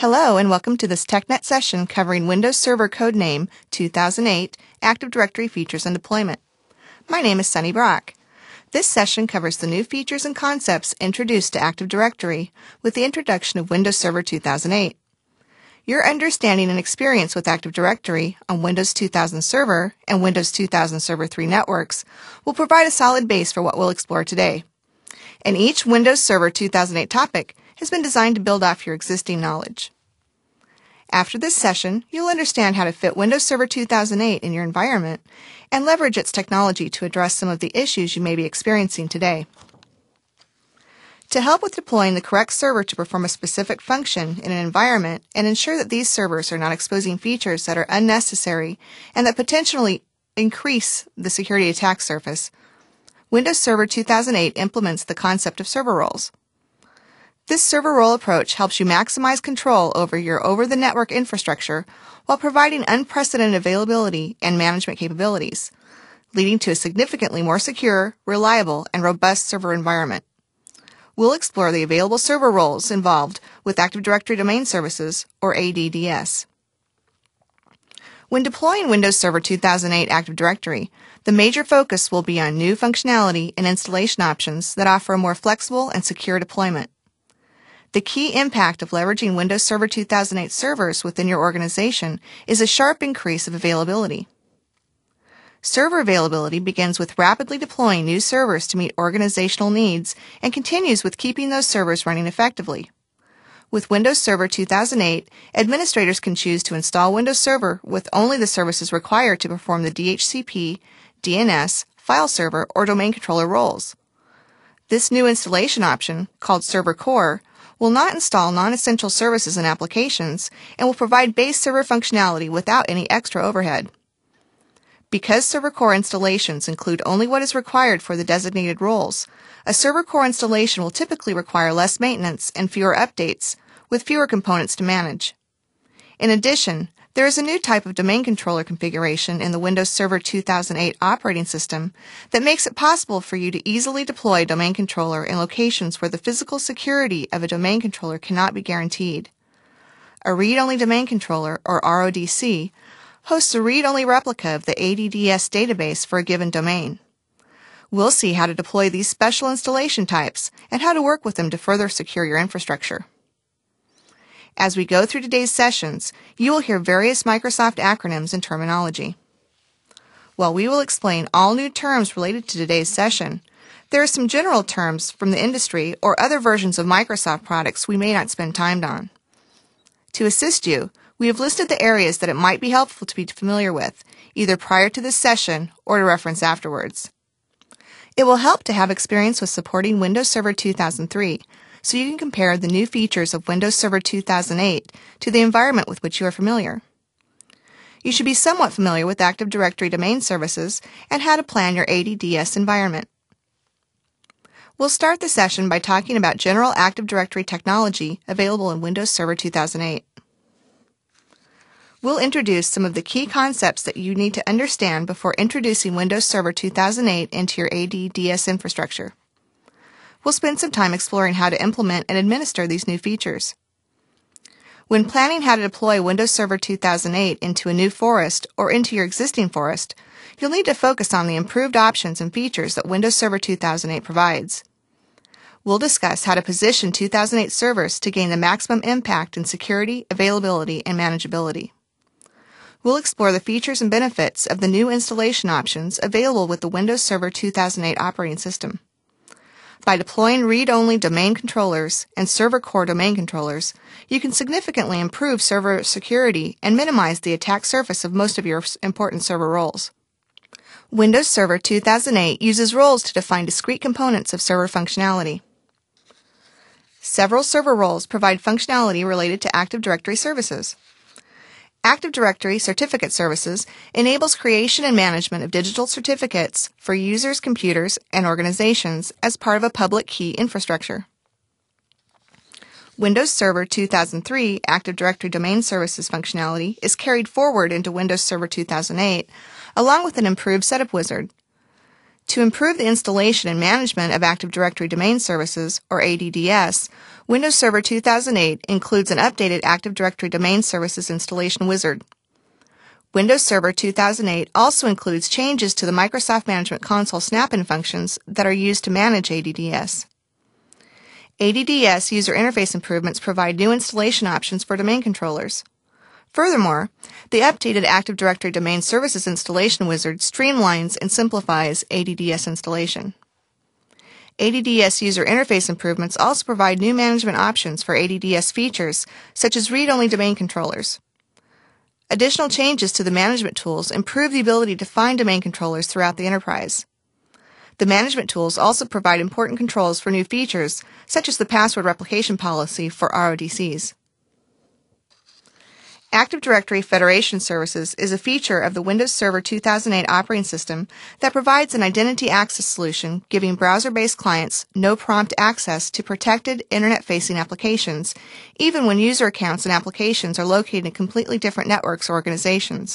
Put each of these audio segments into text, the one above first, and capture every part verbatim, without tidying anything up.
Hello and welcome to this TechNet session covering Windows Server Codename two thousand eight Active Directory Features and Deployment. My name is Sunny Brock. This session covers the new features and concepts introduced to Active Directory with the introduction of Windows Server two thousand eight. Your understanding and experience with Active Directory on Windows two thousand Server and Windows two thousand Server three networks will provide a solid base for what we'll explore today. And each Windows Server two thousand eight topic has been designed to build off your existing knowledge. After this session, you'll understand how to fit Windows Server two thousand eight in your environment and leverage its technology to address some of the issues you may be experiencing today. To help with deploying the correct server to perform a specific function in an environment and ensure that these servers are not exposing features that are unnecessary and that potentially increase the security attack surface, Windows Server two thousand eight implements the concept of server roles. This server role approach helps you maximize control over your over-the-network infrastructure while providing unprecedented availability and management capabilities, leading to a significantly more secure, reliable, and robust server environment. We'll explore the available server roles involved with Active Directory Domain Services, or A D D S. When deploying Windows Server two thousand eight Active Directory, the major focus will be on new functionality and installation options that offer a more flexible and secure deployment. The key impact of leveraging Windows Server two thousand eight servers within your organization is a sharp increase of availability. Server availability begins with rapidly deploying new servers to meet organizational needs and continues with keeping those servers running effectively. With Windows Server two thousand eight, administrators can choose to install Windows Server with only the services required to perform the D H C P, D N S, file server, or domain controller roles. This new installation option, called Server Core, will not install non-essential services and applications and will provide base server functionality without any extra overhead. Because Server Core installations include only what is required for the designated roles, a Server Core installation will typically require less maintenance and fewer updates, with fewer components to manage. In addition, there is a new type of domain controller configuration in the Windows Server two thousand eight operating system that makes it possible for you to easily deploy a domain controller in locations where the physical security of a domain controller cannot be guaranteed. A read-only domain controller, or R O D C, hosts a read-only replica of the A D D S database for a given domain. We'll see how to deploy these special installation types and how to work with them to further secure your infrastructure. As we go through today's sessions, you will hear various Microsoft acronyms and terminology. While we will explain all new terms related to today's session, there are some general terms from the industry or other versions of Microsoft products we may not spend time on. To assist you, we have listed the areas that it might be helpful to be familiar with, either prior to this session or to reference afterwards. It will help to have experience with supporting Windows Server two thousand three, so you can compare the new features of Windows Server two thousand eight to the environment with which you are familiar. You should be somewhat familiar with Active Directory Domain Services and how to plan your A D D S environment. We'll start the session by talking about general Active Directory technology available in Windows Server two thousand eight. We'll introduce some of the key concepts that you need to understand before introducing Windows Server two thousand eight into your A D D S infrastructure. We'll spend some time exploring how to implement and administer these new features. When planning how to deploy Windows Server two thousand eight into a new forest or into your existing forest, you'll need to focus on the improved options and features that Windows Server two thousand eight provides. We'll discuss how to position two thousand eight servers to gain the maximum impact in security, availability, and manageability. We'll explore the features and benefits of the new installation options available with the Windows Server two thousand eight operating system. By deploying read-only domain controllers and Server Core domain controllers, you can significantly improve server security and minimize the attack surface of most of your important server roles. Windows Server two thousand eight uses roles to define discrete components of server functionality. Several server roles provide functionality related to Active Directory services. Active Directory Certificate Services enables creation and management of digital certificates for users, computers, and organizations as part of a public key infrastructure. Windows Server two thousand three Active Directory Domain Services functionality is carried forward into Windows Server two thousand eight, along with an improved setup wizard. To improve the installation and management of Active Directory Domain Services, or A D D S, Windows Server two thousand eight includes an updated Active Directory Domain Services installation wizard. Windows Server two thousand eight also includes changes to the Microsoft Management Console snap-in functions that are used to manage A D D S. A D D S user interface improvements provide new installation options for domain controllers. Furthermore, the updated Active Directory Domain Services installation wizard streamlines and simplifies A D D S installation. A D D S user interface improvements also provide new management options for A D D S features, such as read-only domain controllers. Additional changes to the management tools improve the ability to find domain controllers throughout the enterprise. The management tools also provide important controls for new features, such as the password replication policy for R O D Cs. Active Directory Federation Services is a feature of the Windows Server two thousand eight operating system that provides an identity access solution giving browser-based clients no-prompt access to protected Internet-facing applications, even when user accounts and applications are located in completely different networks or organizations.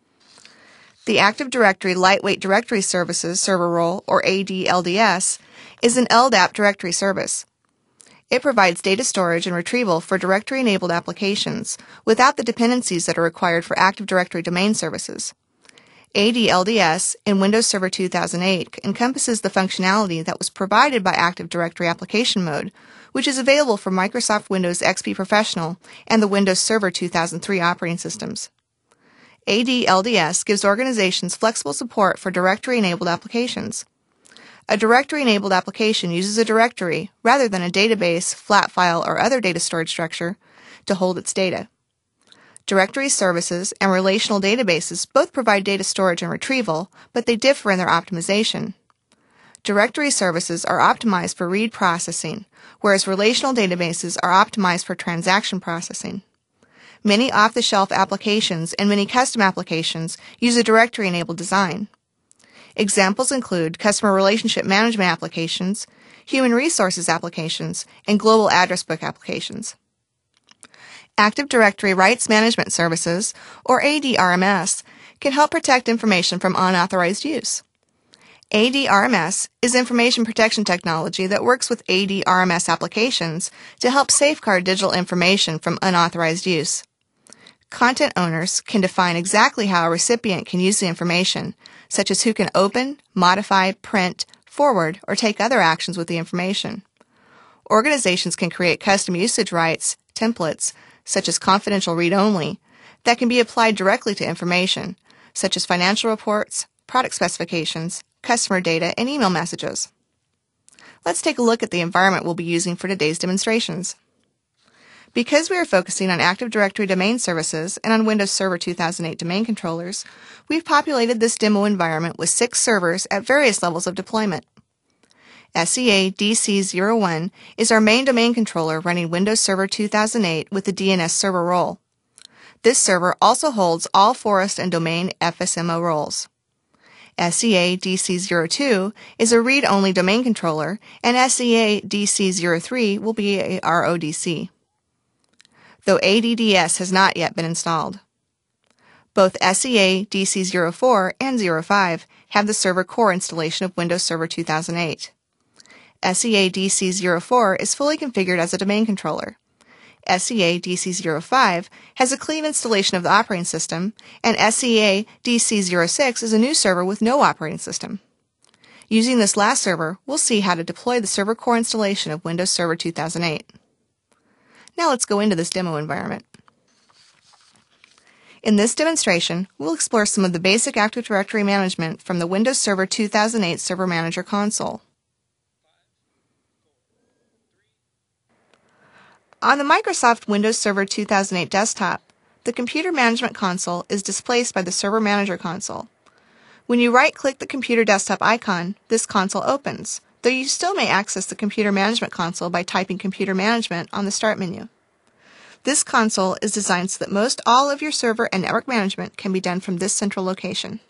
The Active Directory Lightweight Directory Services Server Role, or A D L D S, is an L D A P directory service. It provides data storage and retrieval for directory-enabled applications without the dependencies that are required for Active Directory domain services. A D L D S in Windows Server two thousand eight encompasses the functionality that was provided by Active Directory Application Mode, which is available for Microsoft Windows X P Professional and the Windows Server two thousand three operating systems. A D L D S gives organizations flexible support for directory-enabled applications. A directory-enabled application uses a directory, rather than a database, flat file, or other data storage structure, to hold its data. Directory services and relational databases both provide data storage and retrieval, but they differ in their optimization. Directory services are optimized for read processing, whereas relational databases are optimized for transaction processing. Many off-the-shelf applications and many custom applications use a directory-enabled design. Examples include customer relationship management applications, human resources applications, and global address book applications. Active Directory Rights Management Services, or A D R M S, can help protect information from unauthorized use. A D R M S is information protection technology that works with A D R M S applications to help safeguard digital information from unauthorized use. Content owners can define exactly how a recipient can use the information, such as who can open, modify, print, forward, or take other actions with the information. Organizations can create custom usage rights, templates, such as confidential read-only, that can be applied directly to information, such as financial reports, product specifications, customer data, and email messages. Let's take a look at the environment we'll be using for today's demonstrations. Because we are focusing on Active Directory domain services and on Windows Server two thousand eight domain controllers, we've populated this demo environment with six servers at various levels of deployment. S E A D C zero one is our main domain controller running Windows Server two thousand eight with the D N S server role. This server also holds all Forest and Domain F S M O roles. S E A D C zero two is a read-only domain controller, and S E A D C zero three will be a R O D C. Though A D D S has not yet been installed. Both S E A D C zero four and zero five have the server core installation of Windows Server two thousand eight. S E A D C zero four is fully configured as a domain controller. S E A D C zero five has a clean installation of the operating system, and S E A D C zero six is a new server with no operating system. Using this last server, we'll see how to deploy the server core installation of Windows Server two thousand eight. Now let's go into this demo environment. In this demonstration, we'll explore some of the basic Active Directory management from the Windows Server two thousand eight Server Manager console. On the Microsoft Windows Server two thousand eight desktop, the Computer Management Console is displaced by the Server Manager console. When you right-click the computer desktop icon, this console opens, though you still may access the Computer Management Console by typing Computer Management on the Start menu. This console is designed so that most all of your server and network management can be done from this central location.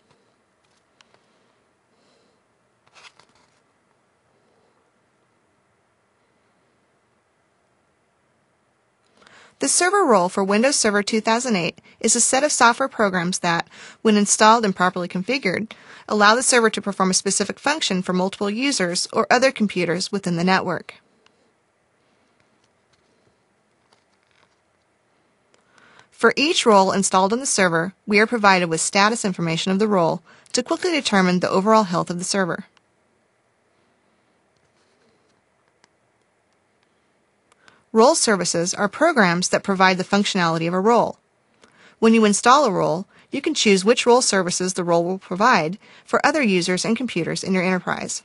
The server role for Windows Server two thousand eight is a set of software programs that, when installed and properly configured, allow the server to perform a specific function for multiple users or other computers within the network. For each role installed on the server, we are provided with status information of the role to quickly determine the overall health of the server. Role services are programs that provide the functionality of a role. When you install a role, you can choose which role services the role will provide for other users and computers in your enterprise.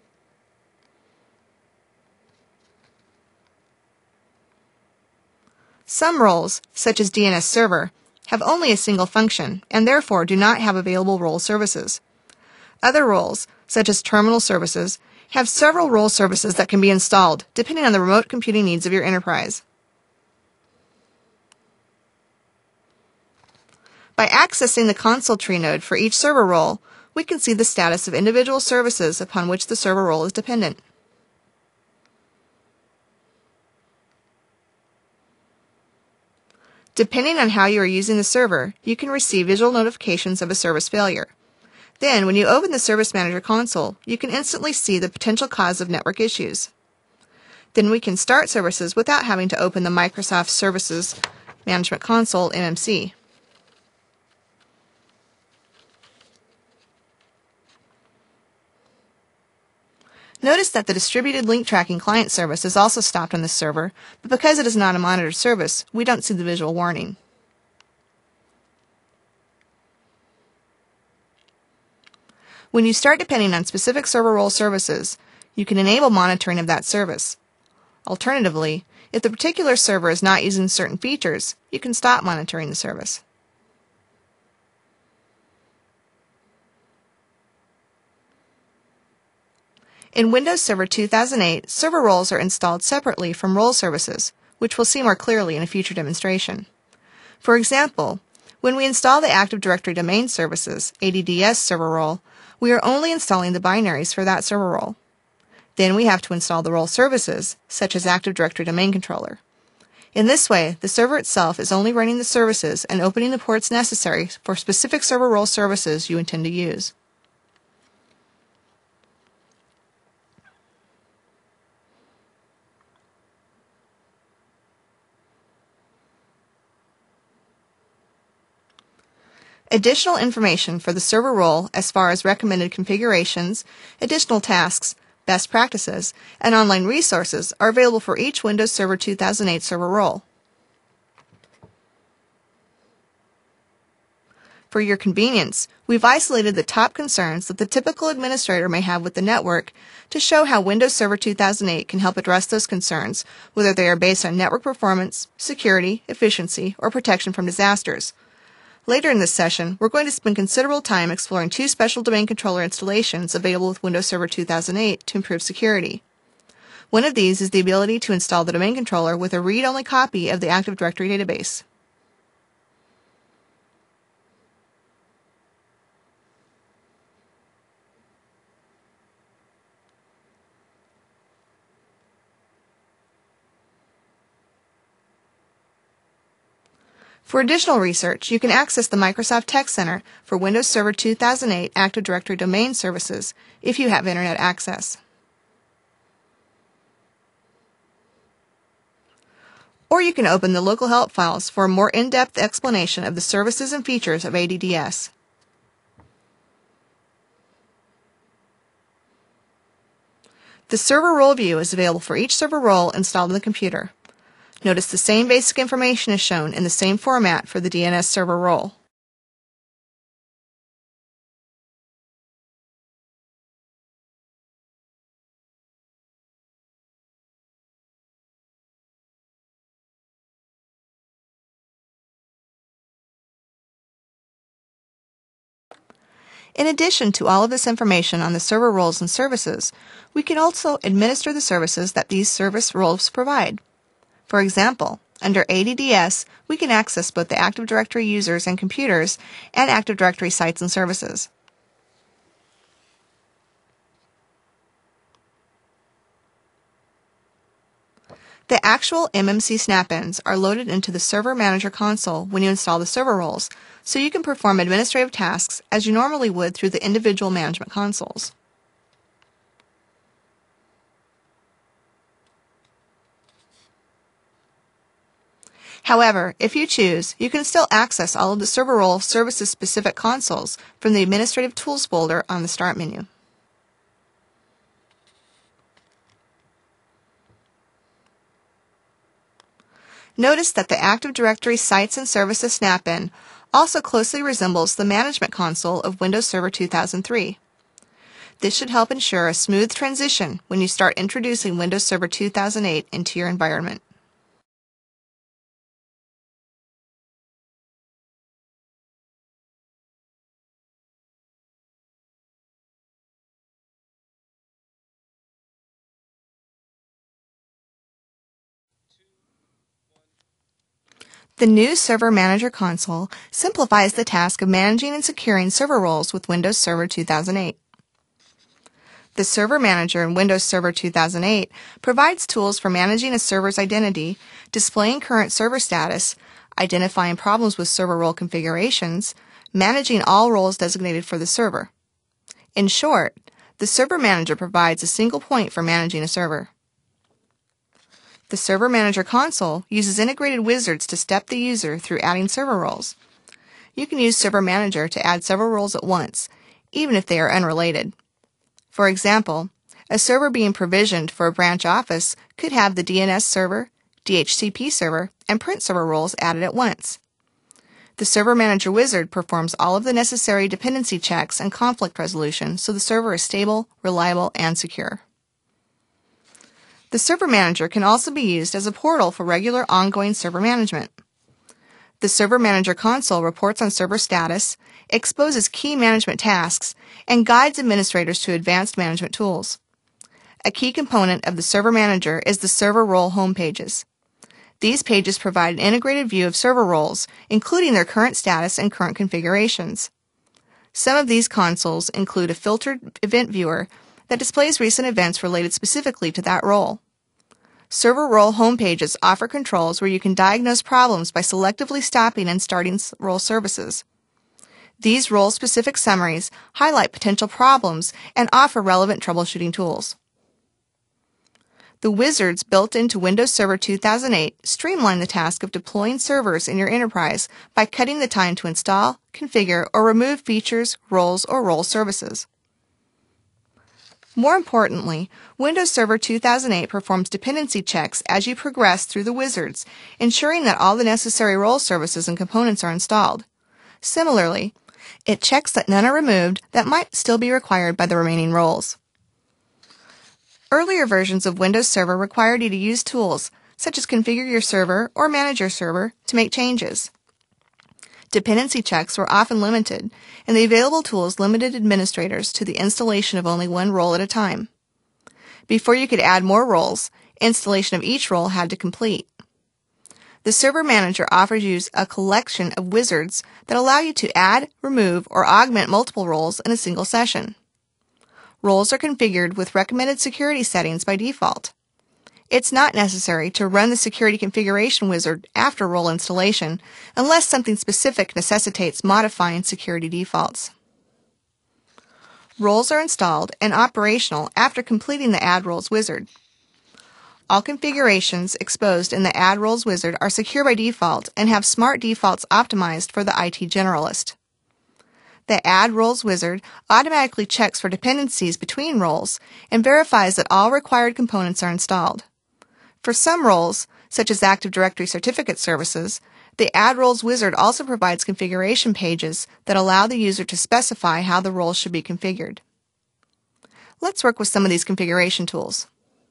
Some roles, such as D N S Server, have only a single function and therefore do not have available role services. Other roles, such as terminal services, have several role services that can be installed depending on the remote computing needs of your enterprise. By accessing the console tree node for each server role, we can see the status of individual services upon which the server role is dependent. Depending on how you are using the server, you can receive visual notifications of a service failure. Then, when you open the Service Manager console, you can instantly see the potential cause of network issues. Then we can start services without having to open the Microsoft Services Management Console M M C. Notice that the Distributed Link Tracking Client service is also stopped on this server, but because it is not a monitored service, we don't see the visual warning. When you start depending on specific server role services, you can enable monitoring of that service. Alternatively, if the particular server is not using certain features, you can stop monitoring the service. In Windows Server two thousand eight, server roles are installed separately from role services, which we'll see more clearly in a future demonstration. For example, when we install the Active Directory Domain Services A D D S server role, we are only installing the binaries for that server role. Then we have to install the role services, such as Active Directory Domain Controller. In this way, the server itself is only running the services and opening the ports necessary for specific server role services you intend to use. Additional information for the server role as far as recommended configurations, additional tasks, best practices, and online resources are available for each Windows Server two thousand eight server role. For your convenience, we've isolated the top concerns that the typical administrator may have with the network to show how Windows Server two thousand eight can help address those concerns, whether they are based on network performance, security, efficiency, or protection from disasters. Later in this session, we're going to spend considerable time exploring two special domain controller installations available with Windows Server two thousand eight to improve security. One of these is the ability to install the domain controller with a read-only copy of the Active Directory database. For additional research, you can access the Microsoft Tech Center for Windows Server two thousand eight Active Directory Domain Services if you have Internet access. Or you can open the local help files for a more in-depth explanation of the services and features of A D D S. The server role view is available for each server role installed on the computer. Notice the same basic information is shown in the same format for the D N S server role. In addition to all of this information on the server roles and services, we can also administer the services that these service roles provide. For example, under A D D S, we can access both the Active Directory users and computers and Active Directory sites and services. The actual M M C snap-ins are loaded into the Server Manager console when you install the server roles, so you can perform administrative tasks as you normally would through the individual management consoles. However, if you choose, you can still access all of the server role services-specific consoles from the Administrative Tools folder on the Start menu. Notice that the Active Directory Sites and Services snap-in also closely resembles the Management Console of Windows Server two thousand three. This should help ensure a smooth transition when you start introducing Windows Server two thousand eight into your environment. The new Server Manager console simplifies the task of managing and securing server roles with Windows Server two thousand eight. The Server Manager in Windows Server two thousand eight provides tools for managing a server's identity, displaying current server status, identifying problems with server role configurations, managing all roles designated for the server. In short, the Server Manager provides a single point for managing a server. The Server Manager console uses integrated wizards to step the user through adding server roles. You can use Server Manager to add several roles at once, even if they are unrelated. For example, a server being provisioned for a branch office could have the D N S server, D H C P server, and print server roles added at once. The Server Manager wizard performs all of the necessary dependency checks and conflict resolution so the server is stable, reliable, and secure. The Server Manager can also be used as a portal for regular ongoing server management. The Server Manager console reports on server status, exposes key management tasks, and guides administrators to advanced management tools. A key component of the Server Manager is the server role home pages. These pages provide an integrated view of server roles, including their current status and current configurations. Some of these consoles include a filtered event viewer that displays recent events related specifically to that role. Server role home pages offer controls where you can diagnose problems by selectively stopping and starting role services. These role-specific summaries highlight potential problems and offer relevant troubleshooting tools. The wizards built into Windows Server two thousand eight streamline the task of deploying servers in your enterprise by cutting the time to install, configure, or remove features, roles, or role services. More importantly, Windows Server two thousand eight performs dependency checks as you progress through the wizards, ensuring that all the necessary role services and components are installed. Similarly, it checks that none are removed that might still be required by the remaining roles. Earlier versions of Windows Server required you to use tools, such as Configure Your Server or Manage Your Server, to make changes. Dependency checks were often limited, and the available tools limited administrators to the installation of only one role at a time. Before you could add more roles, installation of each role had to complete. The Server Manager offers you a collection of wizards that allow you to add, remove, or augment multiple roles in a single session. Roles are configured with recommended security settings by default. It's not necessary to run the security configuration wizard after role installation unless something specific necessitates modifying security defaults. Roles are installed and operational after completing the Add Roles wizard. All configurations exposed in the Add Roles wizard are secure by default and have smart defaults optimized for the I T generalist. The Add Roles wizard automatically checks for dependencies between roles and verifies that all required components are installed. For some roles, such as Active Directory Certificate Services, the Add Roles wizard also provides configuration pages that allow the user to specify how the roles should be configured. Let's work with some of these configuration tools.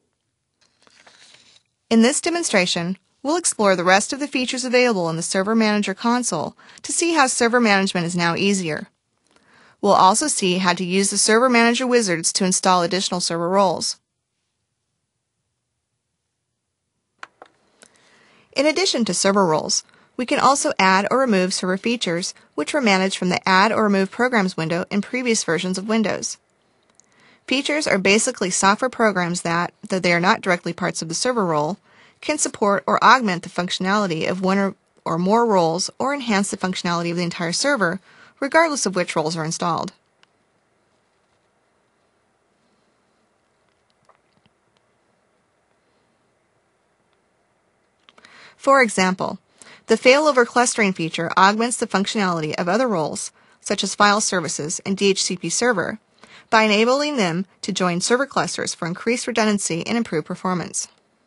In this demonstration, we'll explore the rest of the features available in the Server Manager console to see how server management is now easier. We'll also see how to use the Server Manager wizards to install additional server roles. In addition to server roles, we can also add or remove server features, which were managed from the Add or Remove Programs window in previous versions of Windows. Features are basically software programs that, though they are not directly parts of the server role, can support or augment the functionality of one or, or more roles or enhance the functionality of the entire server, regardless of which roles are installed. For example, the failover clustering feature augments the functionality of other roles, such as file services and D H C P server, by enabling them to join server clusters for increased redundancy and improved performance.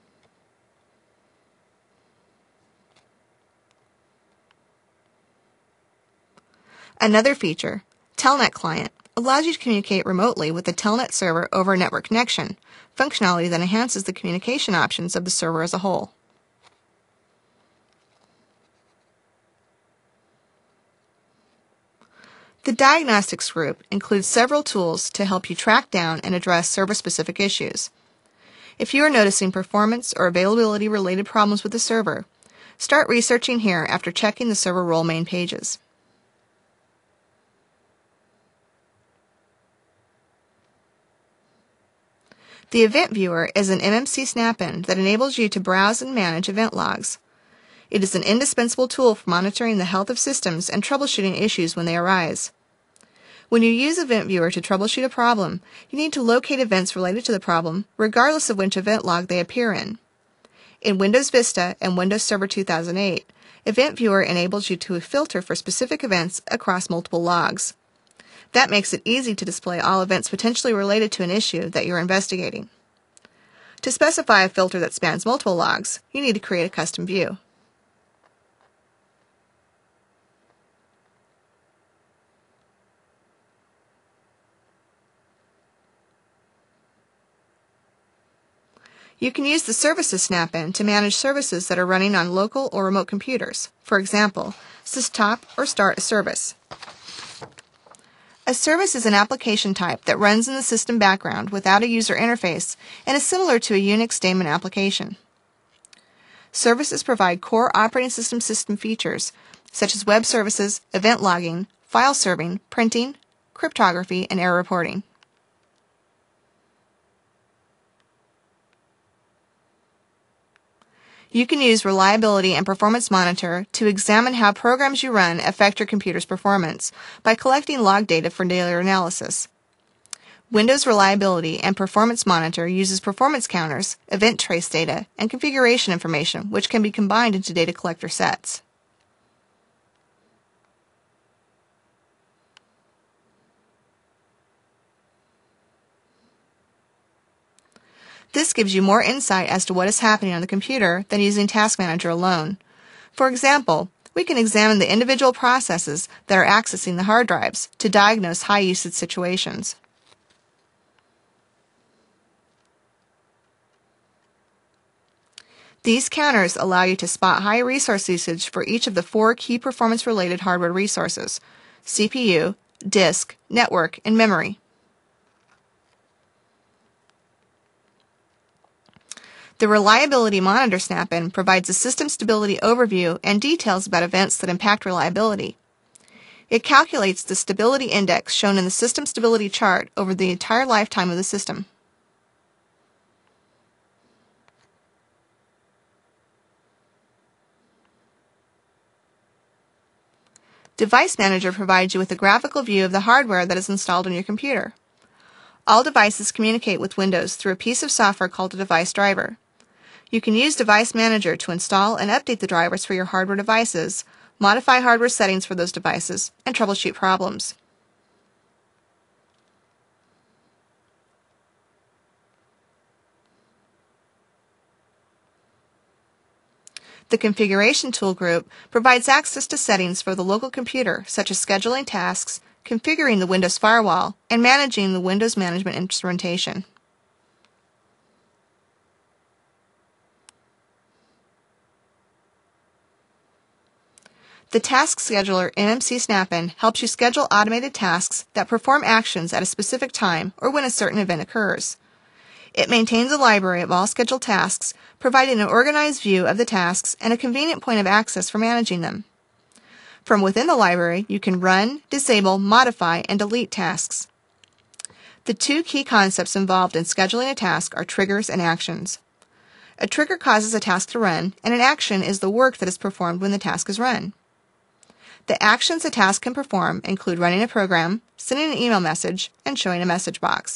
Another feature, Telnet Client, allows you to communicate remotely with the Telnet server over a network connection, functionality that enhances the communication options of the server as a whole. The Diagnostics Group includes several tools to help you track down and address server-specific issues. If you are noticing performance or availability-related problems with the server, start researching here after checking the server role main pages. The Event Viewer is an M M C snap-in that enables you to browse and manage event logs. It is an indispensable tool for monitoring the health of systems and troubleshooting issues when they arise. When you use Event Viewer to troubleshoot a problem, you need to locate events related to the problem, regardless of which event log they appear in. In Windows Vista and Windows Server two thousand eight, Event Viewer enables you to filter for specific events across multiple logs. That makes it easy to display all events potentially related to an issue that you're investigating. To specify a filter that spans multiple logs, you need to create a custom view. You can use the Services snap-in to manage services that are running on local or remote computers. For example, stop or start a service. A service is an application type that runs in the system background without a user interface and is similar to a Unix daemon application. Services provide core operating system system features such as web services, event logging, file serving, printing, cryptography, and error reporting. You can use Reliability and Performance Monitor to examine how programs you run affect your computer's performance by collecting log data for daily analysis. Windows Reliability and Performance Monitor uses performance counters, event trace data, and configuration information, which can be combined into data collector sets. This gives you more insight as to what is happening on the computer than using Task Manager alone. For example, we can examine the individual processes that are accessing the hard drives to diagnose high-usage situations. These counters allow you to spot high resource usage for each of the four key performance-related hardware resources: C P U, disk, network, and memory. The Reliability Monitor snap-in provides a system stability overview and details about events that impact reliability. It calculates the stability index shown in the system stability chart over the entire lifetime of the system. Device Manager provides you with a graphical view of the hardware that is installed on your computer. All devices communicate with Windows through a piece of software called a device driver. You can use Device Manager to install and update the drivers for your hardware devices, modify hardware settings for those devices, and troubleshoot problems. The Configuration Tool group provides access to settings for the local computer, such as scheduling tasks, configuring the Windows firewall, and managing the Windows management instrumentation. The Task Scheduler M M C snap-in helps you schedule automated tasks that perform actions at a specific time or when a certain event occurs. It maintains a library of all scheduled tasks, providing an organized view of the tasks and a convenient point of access for managing them. From within the library, you can run, disable, modify, and delete tasks. The two key concepts involved in scheduling a task are triggers and actions. A trigger causes a task to run, and an action is the work that is performed when the task is run. The actions a task can perform include running a program, sending an email message, and showing a message box.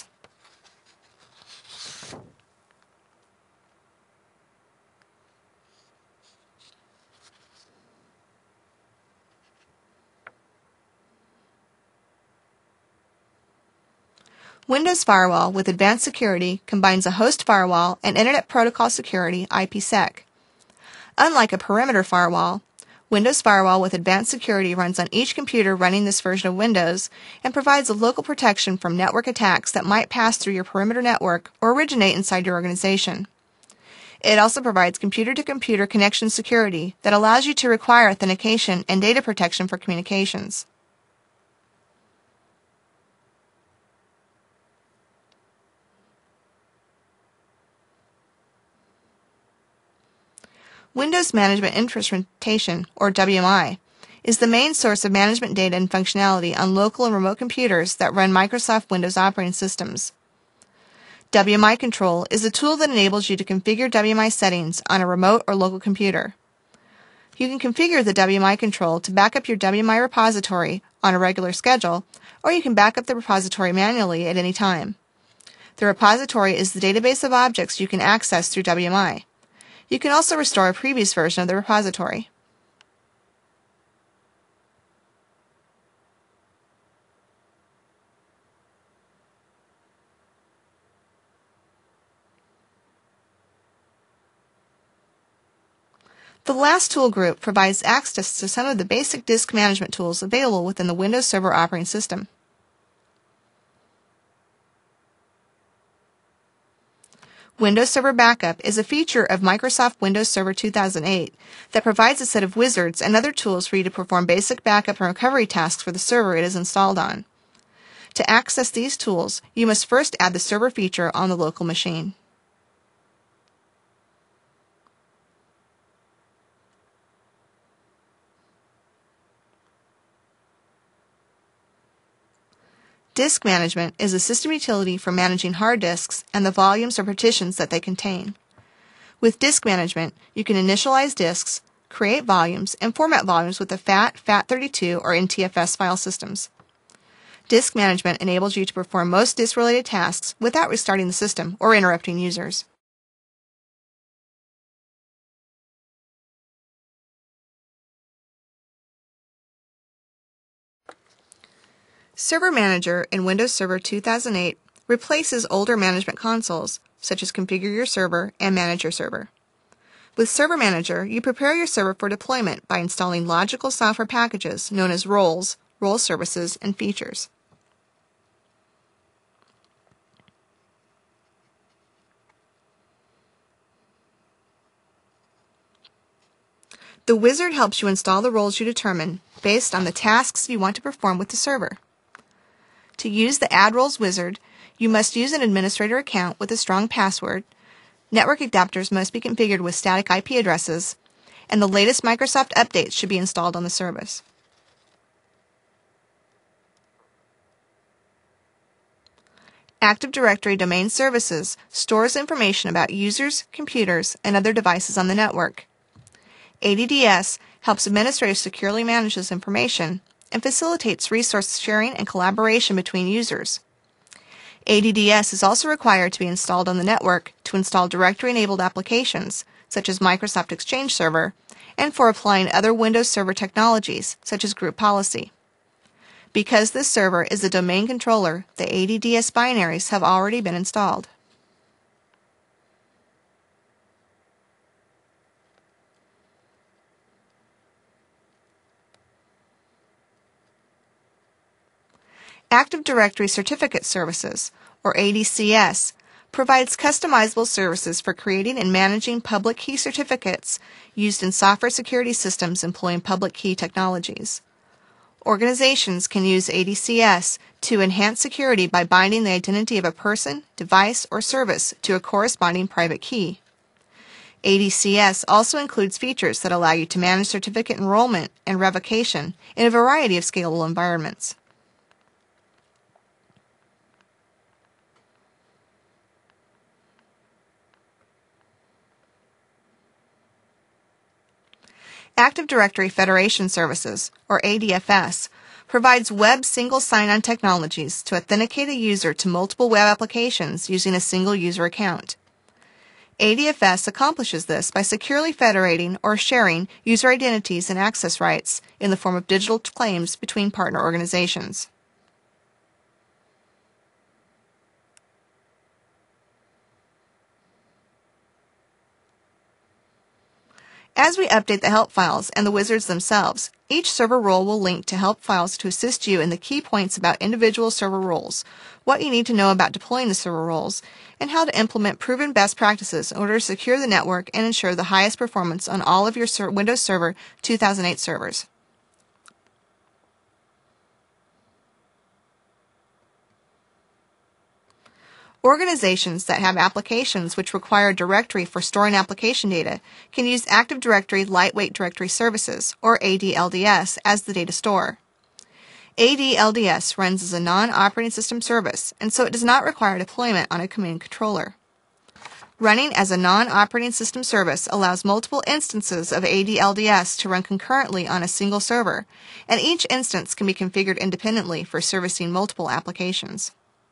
Windows Firewall with Advanced Security combines a host firewall and Internet Protocol Security I P sec. Unlike a perimeter firewall, Windows Firewall with Advanced Security runs on each computer running this version of Windows and provides a local protection from network attacks that might pass through your perimeter network or originate inside your organization. It also provides computer-to-computer connection security that allows you to require authentication and data protection for communications. Windows Management Instrumentation, or W M I, is the main source of management data and functionality on local and remote computers that run Microsoft Windows operating systems. W M I Control is a tool that enables you to configure W M I settings on a remote or local computer. You can configure the W M I Control to back up your W M I repository on a regular schedule, or you can back up the repository manually at any time. The repository is the database of objects you can access through W M I. You can also restore a previous version of the repository. The last tool group provides access to some of the basic disk management tools available within the Windows Server operating system. Windows Server Backup is a feature of Microsoft Windows Server two thousand eight that provides a set of wizards and other tools for you to perform basic backup and recovery tasks for the server it is installed on. To access these tools, you must first add the server feature on the local machine. Disk Management is a system utility for managing hard disks and the volumes or partitions that they contain. With Disk Management, you can initialize disks, create volumes, and format volumes with the F A T, F A T thirty-two, or N T F S file systems. Disk Management enables you to perform most disk-related tasks without restarting the system or interrupting users. Server Manager in Windows Server two thousand eight replaces older management consoles, such as Configure Your Server and Manage Your Server. With Server Manager, you prepare your server for deployment by installing logical software packages known as roles, role services, and features. The wizard helps you install the roles you determine based on the tasks you want to perform with the server. To use the Add Roles wizard, you must use an administrator account with a strong password, network adapters must be configured with static I P addresses, and the latest Microsoft updates should be installed on the service. Active Directory Domain Services stores information about users, computers, and other devices on the network. A D D S helps administrators securely manage this information and facilitates resource sharing and collaboration between users. A D D S is also required to be installed on the network to install directory-enabled applications, such as Microsoft Exchange Server, and for applying other Windows Server technologies, such as group policy. Because this server is a domain controller, the A D D S binaries have already been installed. Active Directory Certificate Services, or A D C S, provides customizable services for creating and managing public key certificates used in software security systems employing public key technologies. Organizations can use A D C S to enhance security by binding the identity of a person, device, or service to a corresponding private key. A D C S also includes features that allow you to manage certificate enrollment and revocation in a variety of scalable environments. Active Directory Federation Services, or A D F S, provides web single sign-on technologies to authenticate a user to multiple web applications using a single user account. A D F S accomplishes this by securely federating or sharing user identities and access rights in the form of digital claims between partner organizations. As we update the help files and the wizards themselves, each server role will link to help files to assist you in the key points about individual server roles, what you need to know about deploying the server roles, and how to implement proven best practices in order to secure the network and ensure the highest performance on all of your Windows Server two thousand eight servers. Organizations that have applications which require a directory for storing application data can use Active Directory Lightweight Directory Services, or A D L D S, as the data store. A D L D S runs as a non-operating system service, and so it does not require deployment on a command controller. Running as a non-operating system service allows multiple instances of A D L D S to run concurrently on a single server, and each instance can be configured independently for servicing multiple applications.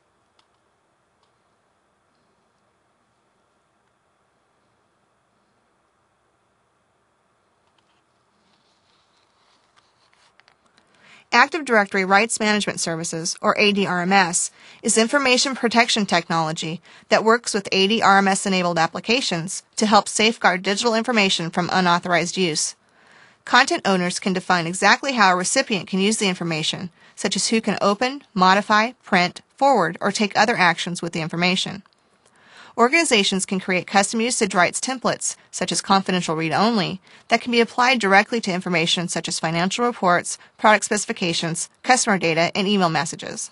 Active Directory Rights Management Services, or A D R M S, is information protection technology that works with A D R M S-enabled applications to help safeguard digital information from unauthorized use. Content owners can define exactly how a recipient can use the information, such as who can open, modify, print, forward, or take other actions with the information. Organizations can create custom usage rights templates, such as confidential read-only, that can be applied directly to information such as financial reports, product specifications, customer data, and email messages.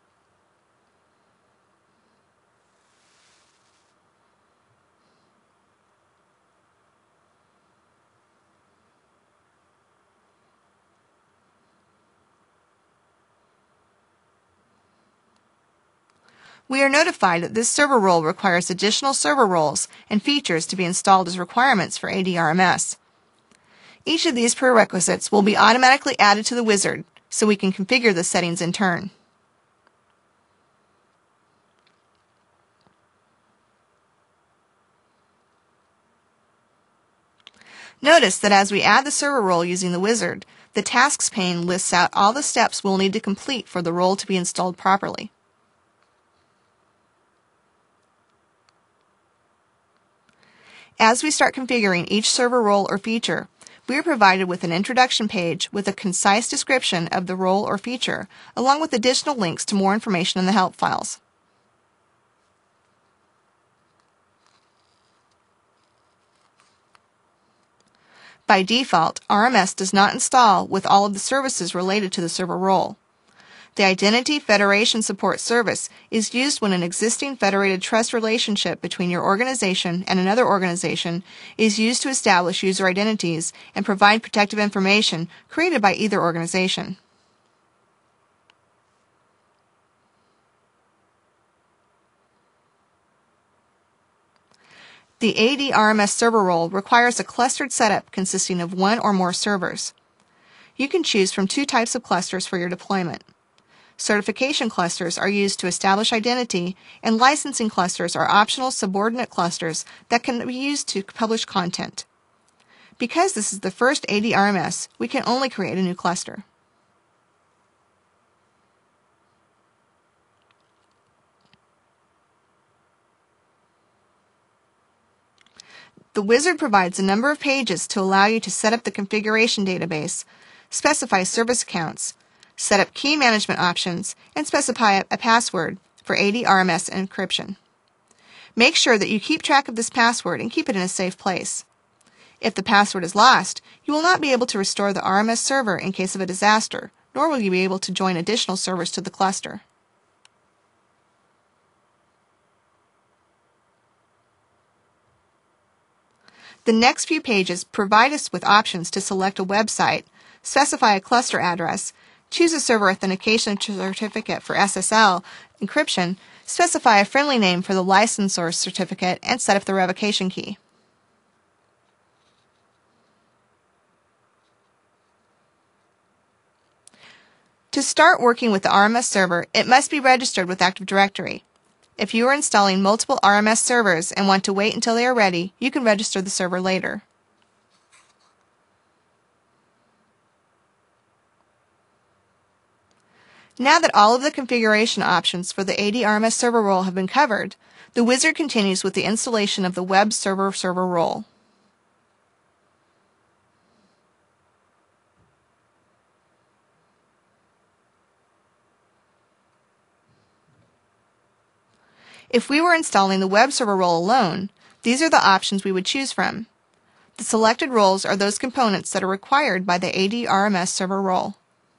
We are notified that this server role requires additional server roles and features to be installed as requirements for A D R M S. Each of these prerequisites will be automatically added to the wizard, so we can configure the settings in turn. Notice that as we add the server role using the wizard, the Tasks pane lists out all the steps we'll need to complete for the role to be installed properly. As we start configuring each server role or feature, we are provided with an introduction page with a concise description of the role or feature, along with additional links to more information in the help files. By default, R M S does not install with all of the services related to the server role. The Identity Federation Support Service is used when an existing federated trust relationship between your organization and another organization is used to establish user identities and provide protective information created by either organization. The A D R M S server role requires a clustered setup consisting of one or more servers. You can choose from two types of clusters for your deployment. Certification clusters are used to establish identity, and licensing clusters are optional subordinate clusters that can be used to publish content. Because this is the first A D R M S, we can only create a new cluster. The wizard provides a number of pages to allow you to set up the configuration database, specify service accounts, set up key management options, and specify a password for A D R M S encryption. Make sure that you keep track of this password and keep it in a safe place. If the password is lost, you will not be able to restore the R M S server in case of a disaster, nor will you be able to join additional servers to the cluster. The next few pages provide us with options to select a website, specify a cluster address, choose a server authentication certificate for S S L encryption, specify a friendly name for the licensor certificate, and set up the revocation key. To start working with the R M S server, it must be registered with Active Directory. If you are installing multiple R M S servers and want to wait until they are ready, you can register the server later. Now that all of the configuration options for the A D R M S server role have been covered, the wizard continues with the installation of the web server server role. If we were installing the web server role alone, these are the options we would choose from. The selected roles are those components that are required by the A D R M S server role.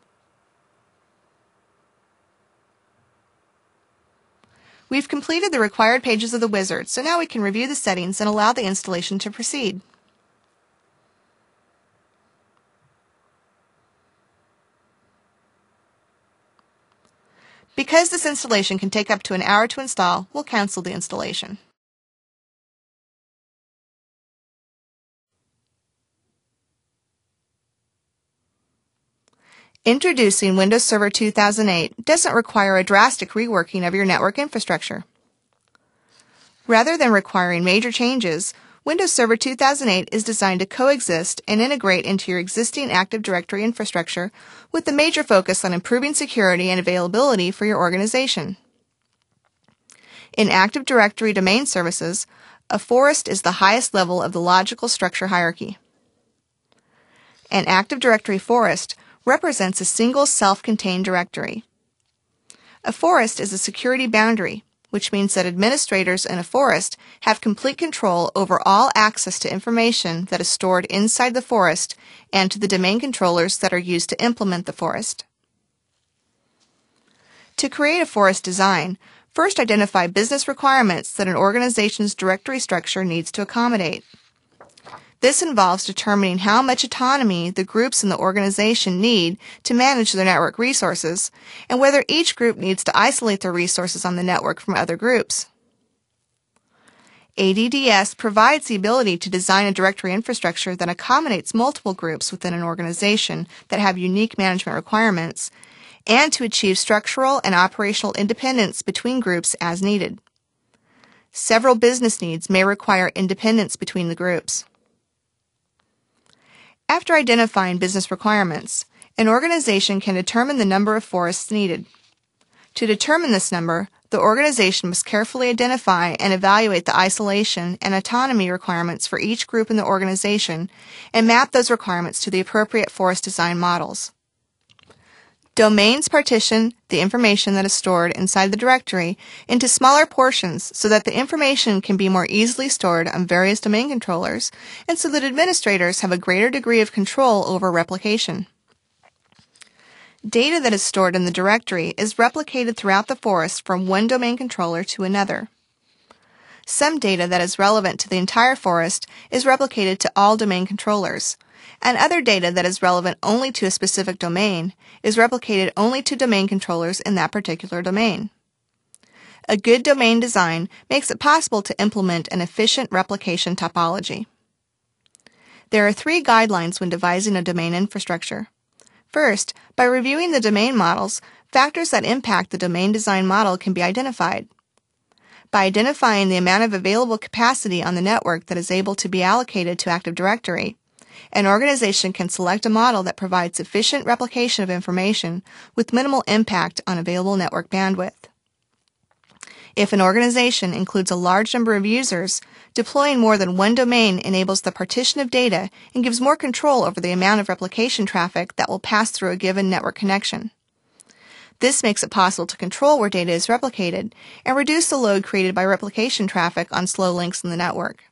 We've completed the required pages of the wizard, so now we can review the settings and allow the installation to proceed. Because this installation can take up to an hour to install, we'll cancel the installation. Introducing Windows Server two thousand eight doesn't require a drastic reworking of your network infrastructure. Rather than requiring major changes, Windows Server two thousand eight is designed to coexist and integrate into your existing Active Directory infrastructure with the major focus on improving security and availability for your organization. In Active Directory domain services, a forest is the highest level of the logical structure hierarchy. An Active Directory forest represents a single self-contained directory. A forest is a security boundary, which means that administrators in a forest have complete control over all access to information that is stored inside the forest and to the domain controllers that are used to implement the forest. To create a forest design, first identify business requirements that an organization's directory structure needs to accommodate. This involves determining how much autonomy the groups in the organization need to manage their network resources, and whether each group needs to isolate their resources on the network from other groups. A D D S provides the ability to design a directory infrastructure that accommodates multiple groups within an organization that have unique management requirements, and to achieve structural and operational independence between groups as needed. Several business needs may require independence between the groups. After identifying business requirements, an organization can determine the number of forests needed. To determine this number, the organization must carefully identify and evaluate the isolation and autonomy requirements for each group in the organization and map those requirements to the appropriate forest design models. Domains partition the information that is stored inside the directory into smaller portions so that the information can be more easily stored on various domain controllers and so that administrators have a greater degree of control over replication. Data that is stored in the directory is replicated throughout the forest from one domain controller to another. Some data that is relevant to the entire forest is replicated to all domain controllers, and other data that is relevant only to a specific domain is replicated only to domain controllers in that particular domain. A good domain design makes it possible to implement an efficient replication topology. There are three guidelines when devising a domain infrastructure. First, by reviewing the domain models, factors that impact the domain design model can be identified. By identifying the amount of available capacity on the network that is able to be allocated to Active Directory, an organization can select a model that provides sufficient replication of information with minimal impact on available network bandwidth. If an organization includes a large number of users, deploying more than one domain enables the partition of data and gives more control over the amount of replication traffic that will pass through a given network connection. This makes it possible to control where data is replicated and reduce the load created by replication traffic on slow links in the network.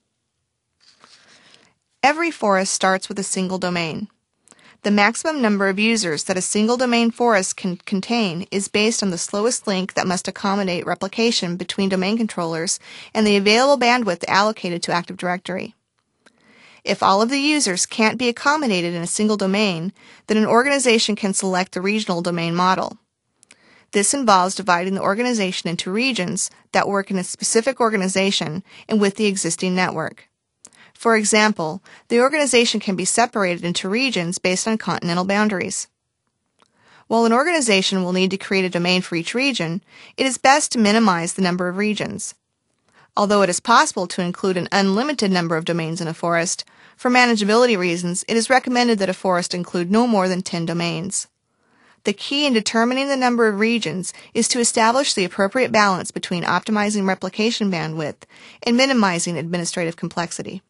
Every forest starts with a single domain. The maximum number of users that a single domain forest can contain is based on the slowest link that must accommodate replication between domain controllers and the available bandwidth allocated to Active Directory. If all of the users can't be accommodated in a single domain, then an organization can select the regional domain model. This involves dividing the organization into regions that work in a specific organization and with the existing network. For example, the organization can be separated into regions based on continental boundaries. While an organization will need to create a domain for each region, it is best to minimize the number of regions. Although it is possible to include an unlimited number of domains in a forest, for manageability reasons, it is recommended that a forest include no more than ten domains. The key in determining the number of regions is to establish the appropriate balance between optimizing replication bandwidth and minimizing administrative complexity.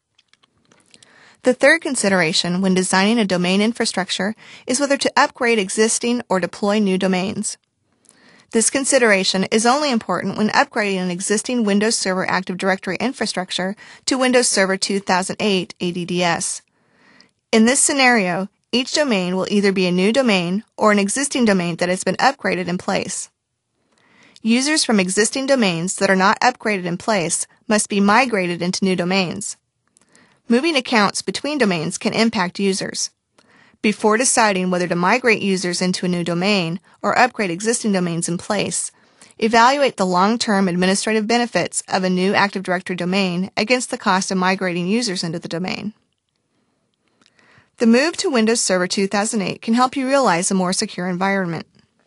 The third consideration when designing a domain infrastructure is whether to upgrade existing or deploy new domains. This consideration is only important when upgrading an existing Windows Server Active Directory infrastructure to Windows Server two thousand eight A D D S. In this scenario, each domain will either be a new domain or an existing domain that has been upgraded in place. Users from existing domains that are not upgraded in place must be migrated into new domains. Moving accounts between domains can impact users. Before deciding whether to migrate users into a new domain or upgrade existing domains in place, evaluate the long-term administrative benefits of a new Active Directory domain against the cost of migrating users into the domain. The move to Windows Server two thousand eight can help you realize a more secure environment.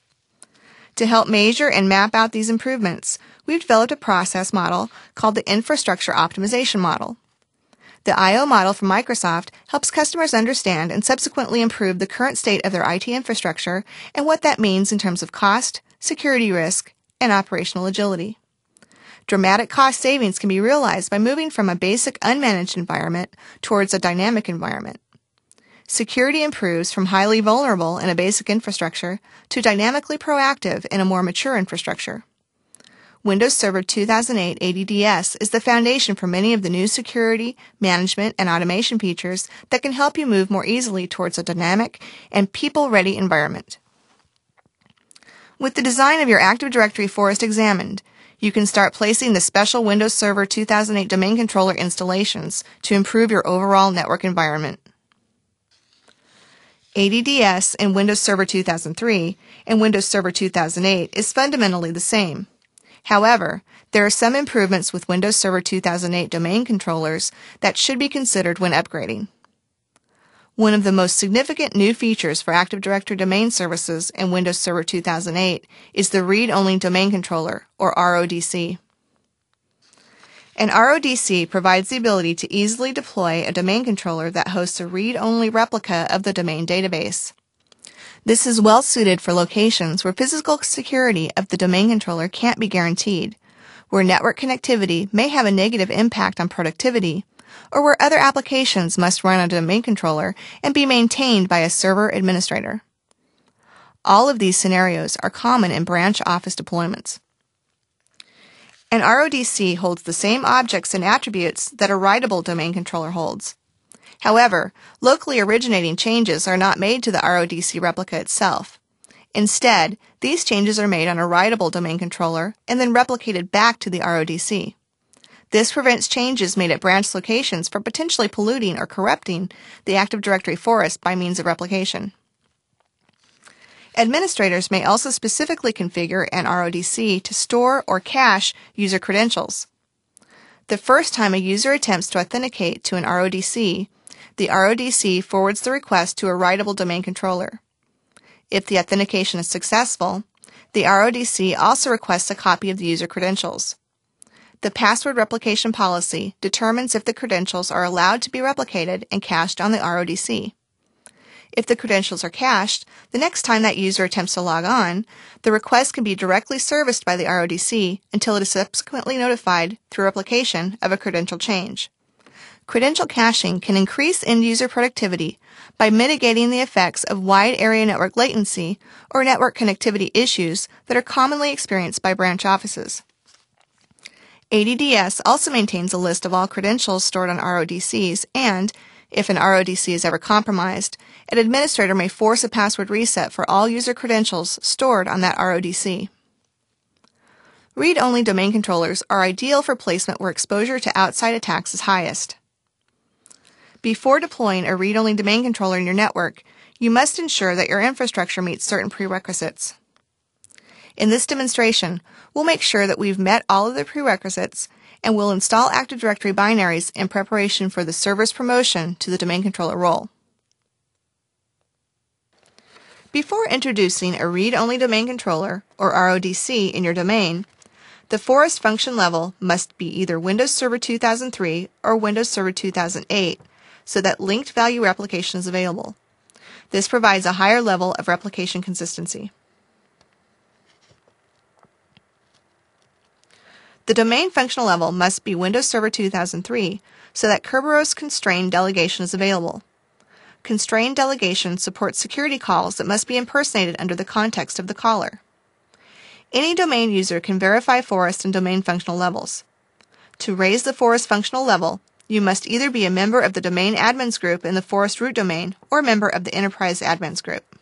To help measure and map out these improvements, we've developed a process model called the Infrastructure Optimization Model. The I O model from Microsoft helps customers understand and subsequently improve the current state of their I T infrastructure and what that means in terms of cost, security risk, and operational agility. Dramatic cost savings can be realized by moving from a basic unmanaged environment towards a dynamic environment. Security improves from highly vulnerable in a basic infrastructure to dynamically proactive in a more mature infrastructure. Windows Server two thousand eight A D D S is the foundation for many of the new security, management, and automation features that can help you move more easily towards a dynamic and people-ready environment. With the design of your Active Directory forest examined, you can start placing the special Windows Server two thousand eight domain controller installations to improve your overall network environment. A D D S in Windows Server two thousand three and Windows Server two thousand eight is fundamentally the same. However, there are some improvements with Windows Server two thousand eight domain controllers that should be considered when upgrading. One of the most significant new features for Active Directory domain services in Windows Server two thousand eight is the Read-Only Domain Controller, or R O D C. An R O D C provides the ability to easily deploy a domain controller that hosts a read-only replica of the domain database. This is well suited for locations where physical security of the domain controller can't be guaranteed, where network connectivity may have a negative impact on productivity, or where other applications must run on a domain controller and be maintained by a server administrator. All of these scenarios are common in branch office deployments. An R O D C holds the same objects and attributes that a writable domain controller holds. However, locally originating changes are not made to the R O D C replica itself. Instead, these changes are made on a writable domain controller and then replicated back to the R O D C. This prevents changes made at branch locations from potentially polluting or corrupting the Active Directory forest by means of replication. Administrators may also specifically configure an R O D C to store or cache user credentials. The first time a user attempts to authenticate to an R O D C, the R O D C forwards the request to a writable domain controller. If the authentication is successful, the R O D C also requests a copy of the user credentials. The password replication policy determines if the credentials are allowed to be replicated and cached on the R O D C. If the credentials are cached, the next time that user attempts to log on, the request can be directly serviced by the R O D C until it is subsequently notified through replication of a credential change. Credential caching can increase end-user productivity by mitigating the effects of wide area network latency or network connectivity issues that are commonly experienced by branch offices. A D D S also maintains a list of all credentials stored on R O D Cs and, if an R O D C is ever compromised, an administrator may force a password reset for all user credentials stored on that R O D C. Read-only domain controllers are ideal for placement where exposure to outside attacks is highest. Before deploying a read-only domain controller in your network, you must ensure that your infrastructure meets certain prerequisites. In this demonstration, we'll make sure that we've met all of the prerequisites and we'll install Active Directory binaries in preparation for the server's promotion to the domain controller role. Before introducing a read-only domain controller, or R O D C, in your domain, the forest function level must be either Windows Server two thousand three or Windows Server two thousand eight so that linked value replication is available. This provides a higher level of replication consistency. The domain functional level must be Windows Server two thousand three so that Kerberos constrained delegation is available. Constrained delegation supports security calls that must be impersonated under the context of the caller. Any domain user can verify forest and domain functional levels. To raise the forest functional level, you must either be a member of the domain admins group in the forest root domain or a member of the enterprise admins group.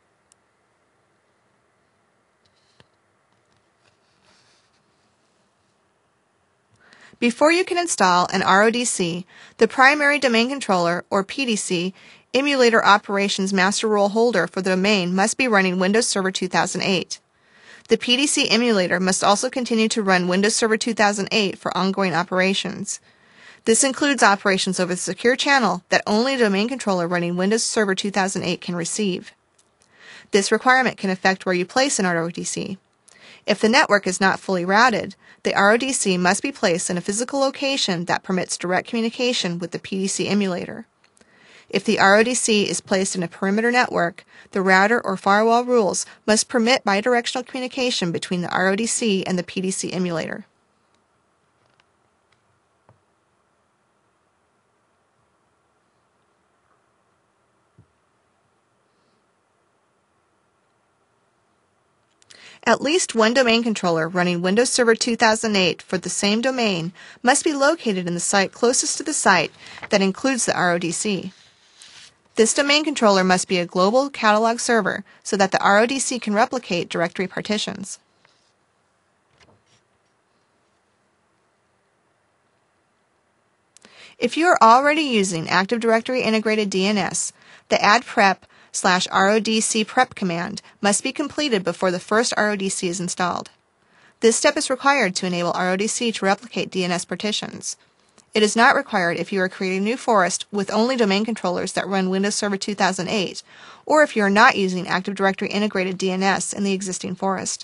Before you can install an R O D C, the primary domain controller, or P D C, emulator operations master role holder for the domain must be running Windows Server two thousand eight. The P D C emulator must also continue to run Windows Server two thousand eight for ongoing operations. This includes operations over the secure channel that only a domain controller running Windows Server two thousand eight can receive. This requirement can affect where you place an R O D C. If the network is not fully routed, the R O D C must be placed in a physical location that permits direct communication with the P D C emulator. If the R O D C is placed in a perimeter network, the router or firewall rules must permit bidirectional communication between the R O D C and the P D C emulator. At least one domain controller running Windows Server two thousand eight for the same domain must be located in the site closest to the site that includes the R O D C. This domain controller must be a global catalog server so that the R O D C can replicate directory partitions. If you are already using Active Directory Integrated D N S, the add prep slash R O D C prep command must be completed before the first R O D C is installed. This step is required to enable R O D C to replicate D N S partitions. It is not required if you are creating a new forest with only domain controllers that run Windows Server two thousand eight, or if you are not using Active Directory Integrated D N S in the existing forest.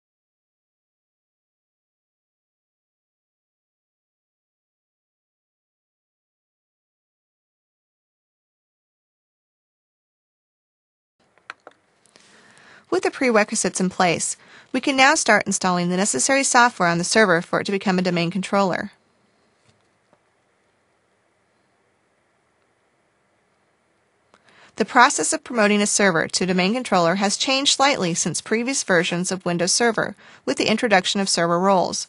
With the prerequisites in place, we can now start installing the necessary software on the server for it to become a domain controller. The process of promoting a server to a domain controller has changed slightly since previous versions of Windows Server, with the introduction of server roles.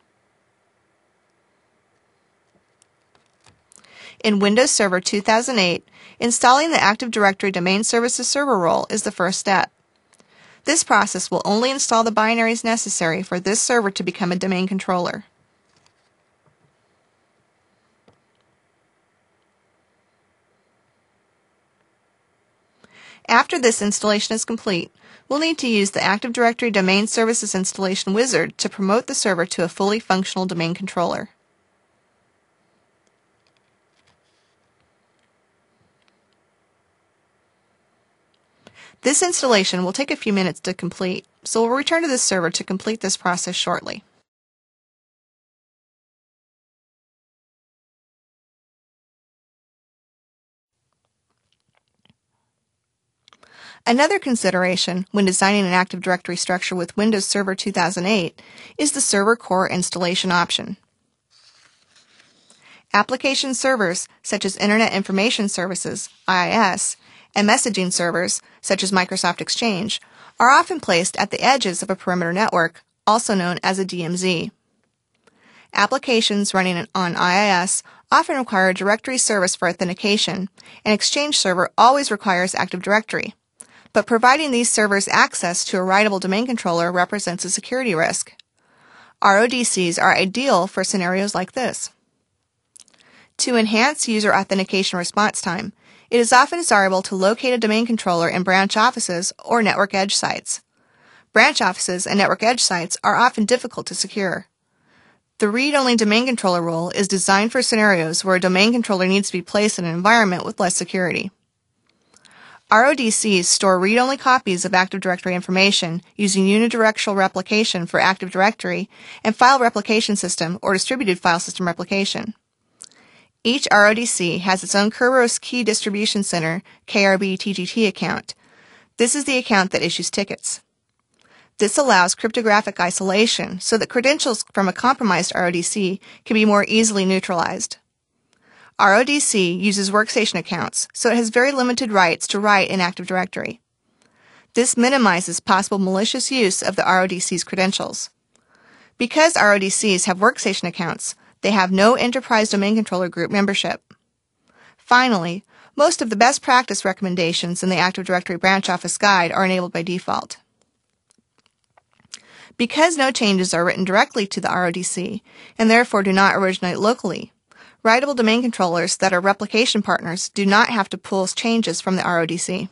In Windows Server two thousand eight, installing the Active Directory Domain Services server role is the first step. This process will only install the binaries necessary for this server to become a domain controller. After this installation is complete, we'll need to use the Active Directory Domain Services Installation Wizard to promote the server to a fully functional domain controller. This installation will take a few minutes to complete, so we'll return to this server to complete this process shortly. Another consideration when designing an Active Directory structure with Windows Server two thousand eight is the Server Core installation option. Application servers, such as Internet Information Services, I I S, and messaging servers, such as Microsoft Exchange, are often placed at the edges of a perimeter network, also known as a D M Z. Applications running on I I S often require a directory service for authentication, and Exchange Server always requires Active Directory. But providing these servers access to a writable domain controller represents a security risk. R O D Cs are ideal for scenarios like this. To enhance user authentication response time, it is often desirable to locate a domain controller in branch offices or network edge sites. Branch offices and network edge sites are often difficult to secure. The read-only domain controller role is designed for scenarios where a domain controller needs to be placed in an environment with less security. R O D Cs store read-only copies of Active Directory information using unidirectional replication for Active Directory and file replication system or distributed file system replication. Each R O D C has its own Kerberos Key Distribution Center K R B T G T account. This is the account that issues tickets. This allows cryptographic isolation so that credentials from a compromised R O D C can be more easily neutralized. R O D C uses workstation accounts, so it has very limited rights to write in Active Directory. This minimizes possible malicious use of the R O D C's credentials. Because R O D Cs have workstation accounts, they have no Enterprise Domain Controller Group membership. Finally, most of the best practice recommendations in the Active Directory Branch Office Guide are enabled by default. Because no changes are written directly to the R O D C, and therefore do not originate locally, writable domain controllers that are replication partners do not have to pull changes from the R O D C.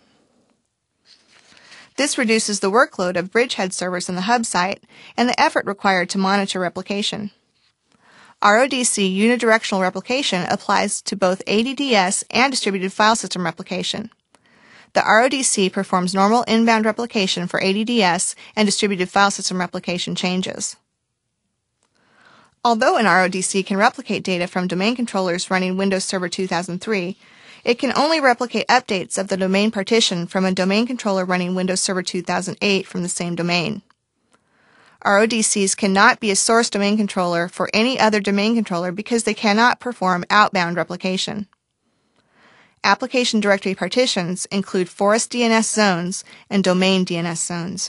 This reduces the workload of bridgehead servers in the hub site and the effort required to monitor replication. R O D C unidirectional replication applies to both A D D S and distributed file system replication. The R O D C performs normal inbound replication for A D D S and distributed file system replication changes. Although an R O D C can replicate data from domain controllers running Windows Server two thousand three, it can only replicate updates of the domain partition from a domain controller running Windows Server two thousand eight from the same domain. R O D Cs cannot be a source domain controller for any other domain controller because they cannot perform outbound replication. Application directory partitions include forest D N S zones and domain D N S zones.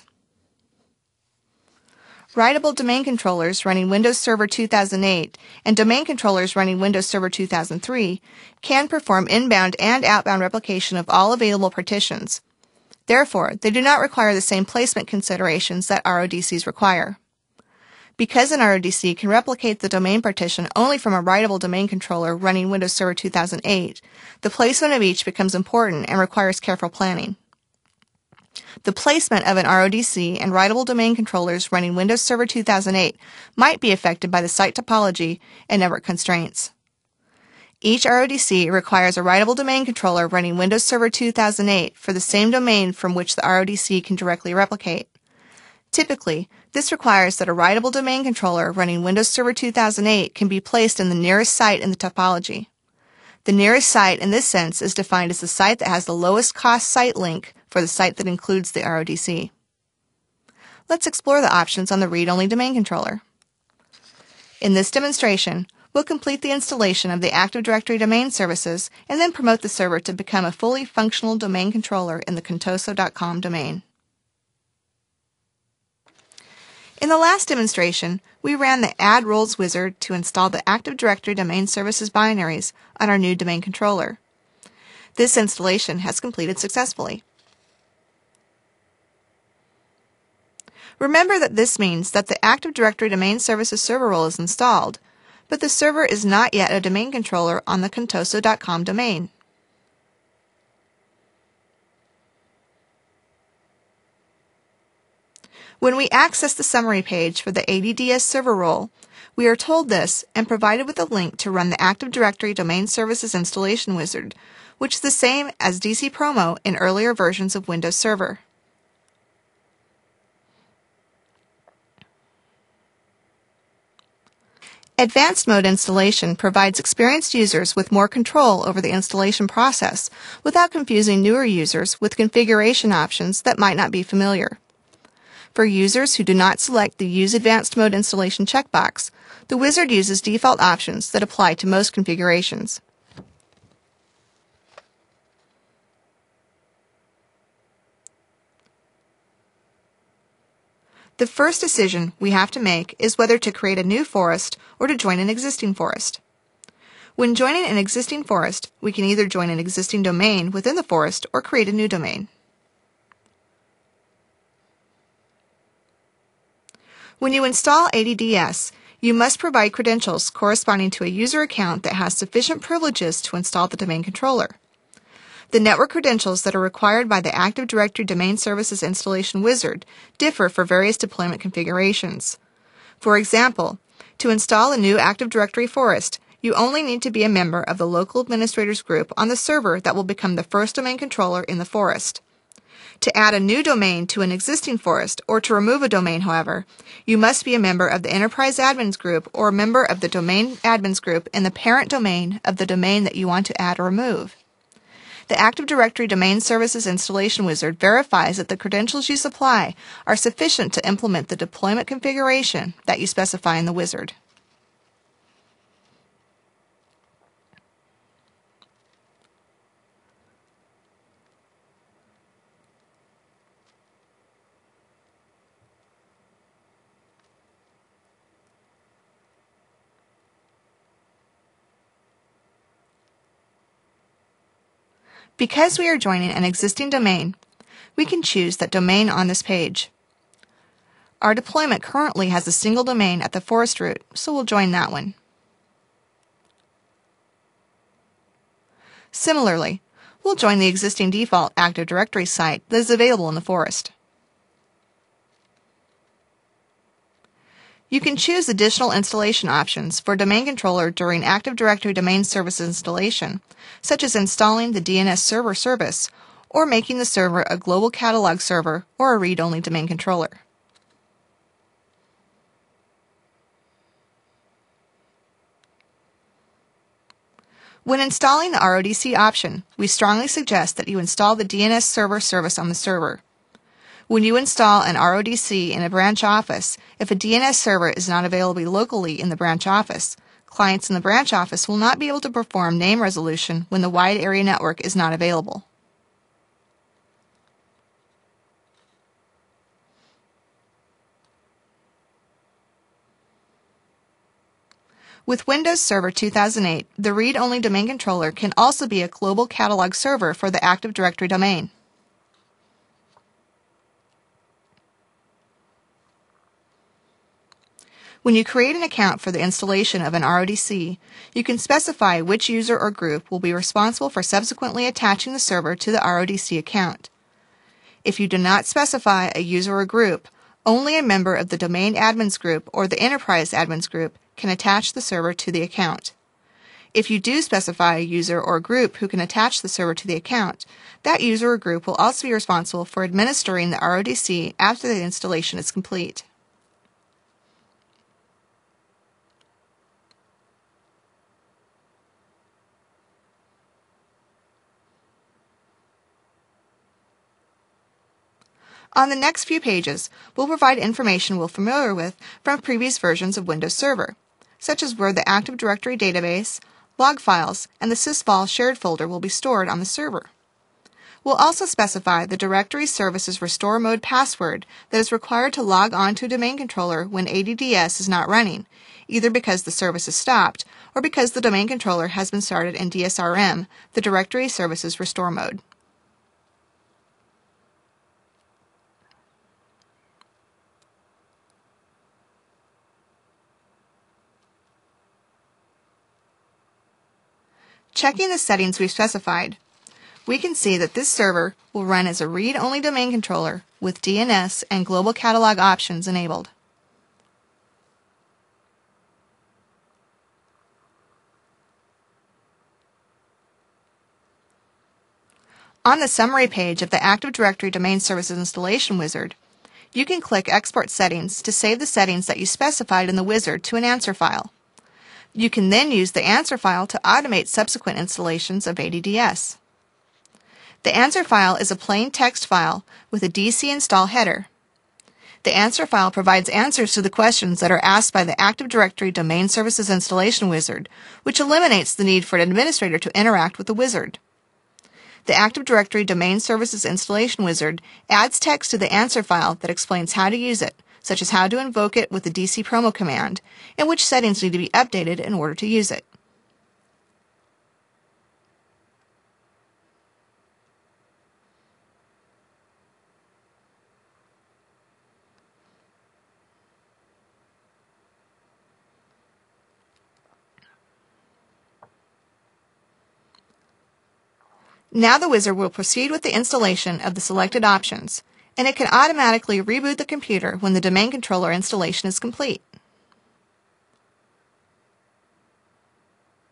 Writable domain controllers running Windows Server two thousand eight and domain controllers running Windows Server two thousand three can perform inbound and outbound replication of all available partitions. Therefore, they do not require the same placement considerations that R O D Cs require. Because an R O D C can replicate the domain partition only from a writable domain controller running Windows Server two thousand eight, the placement of each becomes important and requires careful planning. The placement of an R O D C and writable domain controllers running Windows Server two thousand eight might be affected by the site topology and network constraints. Each R O D C requires a writable domain controller running Windows Server two thousand eight for the same domain from which the R O D C can directly replicate. Typically, this requires that a writable domain controller running Windows Server two thousand eight can be placed in the nearest site in the topology. The nearest site in this sense is defined as the site that has the lowest cost site link for the site that includes the R O D C. Let's explore the options on the read-only domain controller. In this demonstration, we'll complete the installation of the Active Directory domain services and then promote the server to become a fully functional domain controller in the contoso dot com domain. In the last demonstration, we ran the Add Roles wizard to install the Active Directory domain services binaries on our new domain controller. This installation has completed successfully. Remember that this means that the Active Directory domain services server role is installed, but the server is not yet a domain controller on the contoso dot com domain. When we access the summary page for the A D D S server role, we are told this and provided with a link to run the Active Directory Domain Services Installation Wizard, which is the same as D C Promo in earlier versions of Windows Server. Advanced Mode installation provides experienced users with more control over the installation process without confusing newer users with configuration options that might not be familiar. For users who do not select the Use Advanced Mode Installation checkbox, the wizard uses default options that apply to most configurations. The first decision we have to make is whether to create a new forest or to join an existing forest. When joining an existing forest, we can either join an existing domain within the forest or create a new domain. When you install A D D S, you must provide credentials corresponding to a user account that has sufficient privileges to install the domain controller. The network credentials that are required by the Active Directory Domain Services Installation Wizard differ for various deployment configurations. For example, to install a new Active Directory forest, You only need to be a member of the local administrators group on the server that will become the first domain controller in the forest. To add a new domain to an existing forest or to remove a domain, however, you must be a member of the Enterprise Admins group or a member of the Domain Admins group in the parent domain of the domain that you want to add or remove. The Active Directory Domain Services Installation Wizard verifies that the credentials you supply are sufficient to implement the deployment configuration that you specify in the wizard. Because we are joining an existing domain, we can choose that domain on this page. Our deployment currently has a single domain at the forest root, so we'll join that one. Similarly, we'll join the existing default Active Directory site that is available in the forest. You can choose additional installation options for Domain Controller during Active Directory Domain Services installation, such as installing the D N S Server service or making the server a global catalog server or a read-only domain controller. When installing the R O D C option, we strongly suggest that you install the D N S Server service on the server. When you install an R O D C in a branch office, if a D N S server is not available locally in the branch office, clients in the branch office will not be able to perform name resolution when the wide area network is not available. With Windows Server two thousand eight, the read-only domain controller can also be a global catalog server for the Active Directory domain. When you create an account for the installation of an R O D C, you can specify which user or group will be responsible for subsequently attaching the server to the R O D C account. If you do not specify a user or group, only a member of the Domain Admins group or the Enterprise Admins group can attach the server to the account. If you do specify a user or group who can attach the server to the account, that user or group will also be responsible for administering the R O D C after the installation is complete. On the next few pages, we'll provide information we're familiar with from previous versions of Windows Server, such as where the Active Directory database, log files, and the sysvol shared folder will be stored on the server. We'll also specify the directory services restore mode password that is required to log on to a domain controller when A D D S is not running, either because the service is stopped or because the domain controller has been started in D S R M, the directory services restore mode. Checking the settings we've specified, we can see that this server will run as a read-only domain controller with D N S and global catalog options enabled. On the summary page of the Active Directory Domain Services Installation Wizard, you can click Export Settings to save the settings that you specified in the wizard to an answer file. You can then use the answer file to automate subsequent installations of A D D S. The answer file is a plain text file with a D C install header. The answer file provides answers to the questions that are asked by the Active Directory Domain Services Installation Wizard, which eliminates the need for an administrator to interact with the wizard. The Active Directory Domain Services Installation Wizard adds text to the answer file that explains how to use it, such as how to invoke it with the D C promo command, and which settings need to be updated in order to use it. Now the wizard will proceed with the installation of the selected options, and it can automatically reboot the computer when the domain controller installation is complete.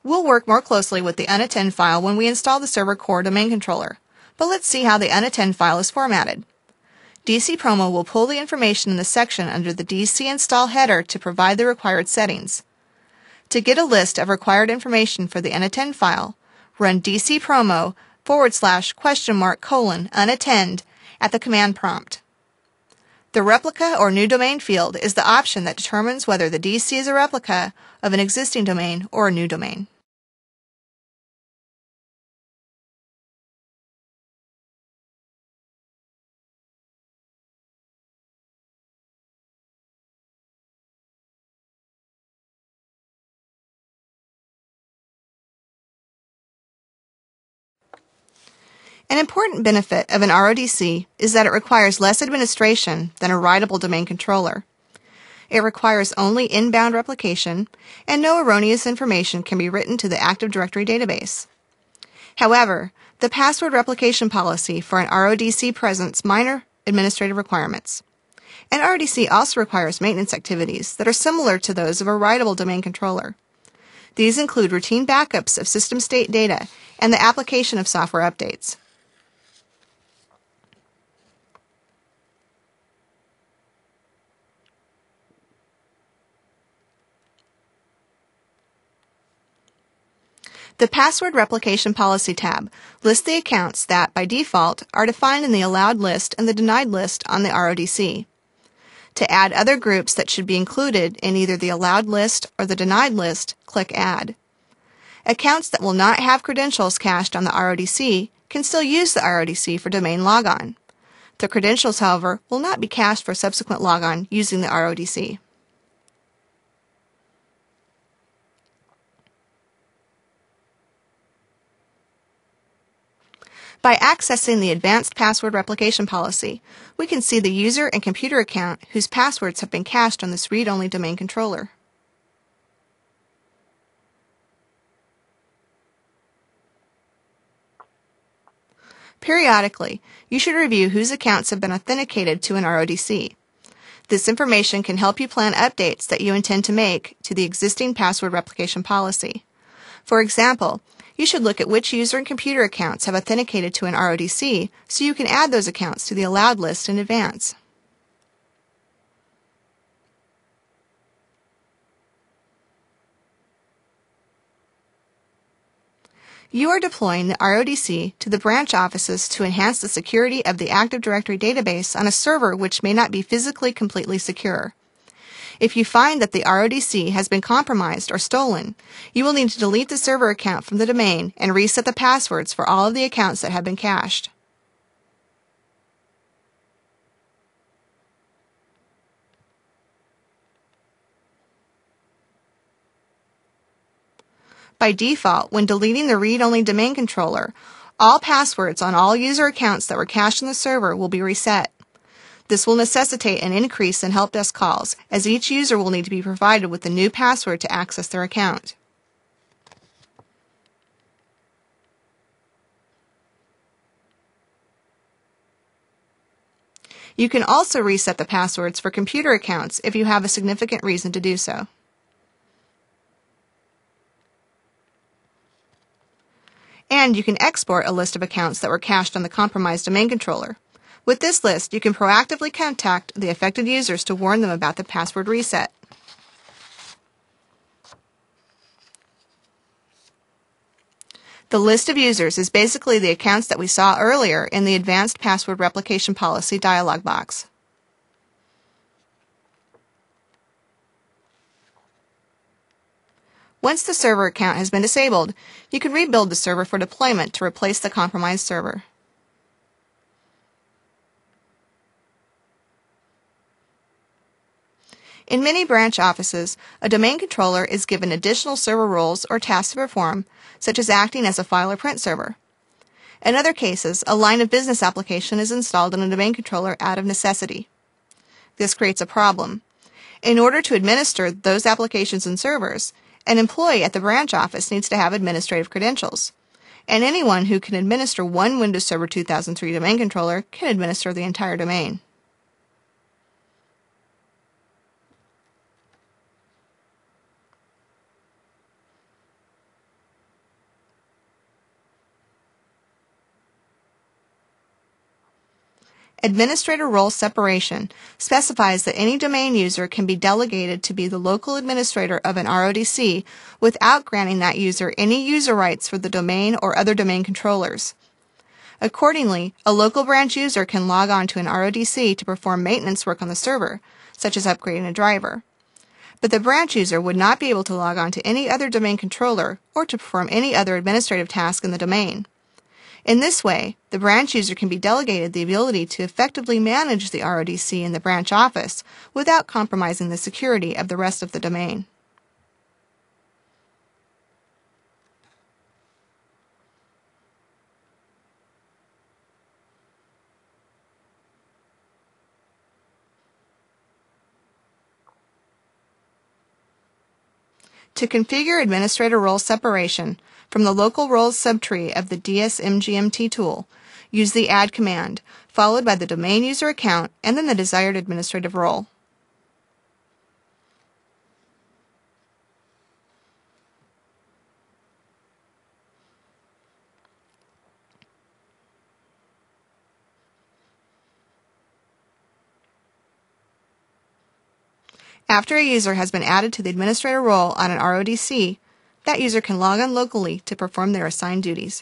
We'll work more closely with the unattend file when we install the server core domain controller, but let's see how the unattend file is formatted. D C Promo will pull the information in the section under the D C install header to provide the required settings. To get a list of required information for the unattend file, run D C Promo forward slash question mark colon unattend at the command prompt. The replica or new domain field is the option that determines whether the D C is a replica of an existing domain or a new domain. An important benefit of an R O D C is that it requires less administration than a writable domain controller. It requires only inbound replication, and no erroneous information can be written to the Active Directory database. However, the password replication policy for an R O D C presents minor administrative requirements. An R O D C also requires maintenance activities that are similar to those of a writable domain controller. These include routine backups of system state data and the application of software updates. The Password Replication Policy tab lists the accounts that, by default, are defined in the allowed list and the denied list on the R O D C. To add other groups that should be included in either the allowed list or the denied list, click Add. Accounts that will not have credentials cached on the R O D C can still use the R O D C for domain logon. The credentials, however, will not be cached for subsequent logon using the R O D C. By accessing the Advanced Password Replication Policy, we can see the user and computer account whose passwords have been cached on this read-only domain controller. Periodically, you should review whose accounts have been authenticated to an R O D C. This information can help you plan updates that you intend to make to the existing password replication policy. For example, you should look at which user and computer accounts have authenticated to an R O D C so you can add those accounts to the allowed list in advance. You are deploying the R O D C to the branch offices to enhance the security of the Active Directory database on a server which may not be physically completely secure. If you find that the R O D C has been compromised or stolen, you will need to delete the server account from the domain and reset the passwords for all of the accounts that have been cached. By default, when deleting the read-only domain controller, all passwords on all user accounts that were cached on the server will be reset. This will necessitate an increase in help desk calls, as each user will need to be provided with a new password to access their account. You can also reset the passwords for computer accounts if you have a significant reason to do so. And you can export a list of accounts that were cached on the compromised domain controller. With this list, you can proactively contact the affected users to warn them about the password reset. The list of users is basically the accounts that we saw earlier in the Advanced Password Replication Policy dialog box. Once the server account has been disabled, you can rebuild the server for deployment to replace the compromised server. In many branch offices, a domain controller is given additional server roles or tasks to perform, such as acting as a file or print server. In other cases, a line of business application is installed in a domain controller out of necessity. This creates a problem. In order to administer those applications and servers, an employee at the branch office needs to have administrative credentials. And anyone who can administer one Windows Server two thousand three domain controller can administer the entire domain. Administrator role separation specifies that any domain user can be delegated to be the local administrator of an R O D C without granting that user any user rights for the domain or other domain controllers. Accordingly, a local branch user can log on to an R O D C to perform maintenance work on the server, such as upgrading a driver. But the branch user would not be able to log on to any other domain controller or to perform any other administrative task in the domain. In this way, the branch user can be delegated the ability to effectively manage the R O D C in the branch office without compromising the security of the rest of the domain. To configure administrator role separation from the local roles subtree of the D S M G M T tool, use the add command, followed by the domain user account and then the desired administrative role. After a user has been added to the administrator role on an R O D C, that user can log on locally to perform their assigned duties.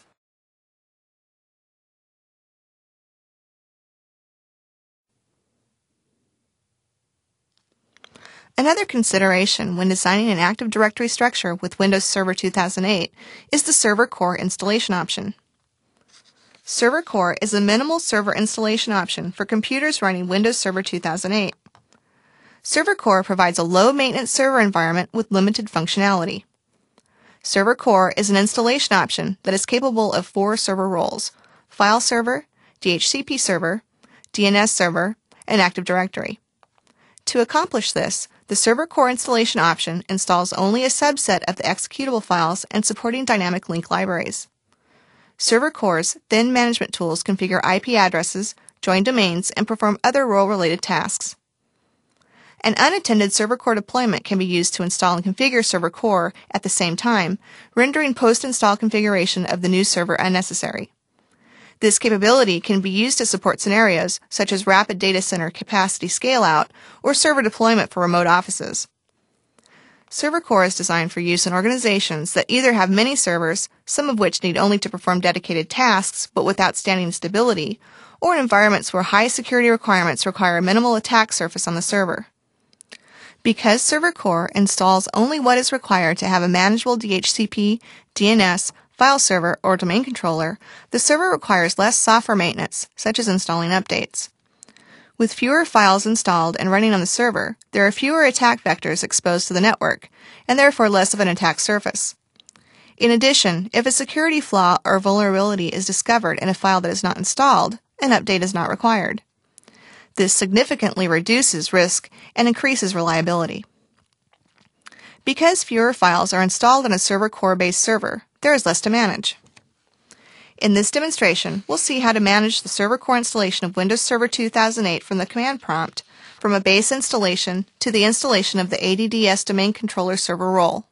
Another consideration when designing an Active Directory structure with Windows Server two thousand eight is the Server Core installation option. Server Core is a minimal server installation option for computers running Windows Server two thousand eight. Server Core provides a low-maintenance server environment with limited functionality. Server Core is an installation option that is capable of four server roles: File Server, D H C P Server, D N S Server, and Active Directory. To accomplish this, the Server Core installation option installs only a subset of the executable files and supporting dynamic link libraries. Server Core's thin management tools configure I P addresses, join domains, and perform other role-related tasks. An unattended Server Core deployment can be used to install and configure Server Core at the same time, rendering post-install configuration of the new server unnecessary. This capability can be used to support scenarios such as rapid data center capacity scale-out or server deployment for remote offices. Server Core is designed for use in organizations that either have many servers, some of which need only to perform dedicated tasks but with outstanding stability, or in environments where high security requirements require a minimal attack surface on the server. Because Server Core installs only what is required to have a manageable D H C P, D N S, file server, or domain controller, the server requires less software maintenance, such as installing updates. With fewer files installed and running on the server, there are fewer attack vectors exposed to the network, and therefore less of an attack surface. In addition, if a security flaw or vulnerability is discovered in a file that is not installed, an update is not required. This significantly reduces risk and increases reliability. Because fewer files are installed on a Server Core-based server, there is less to manage. In this demonstration, we'll see how to manage the Server Core installation of Windows Server two thousand eight from the command prompt, from a base installation to the installation of the A D D S Domain Controller server role.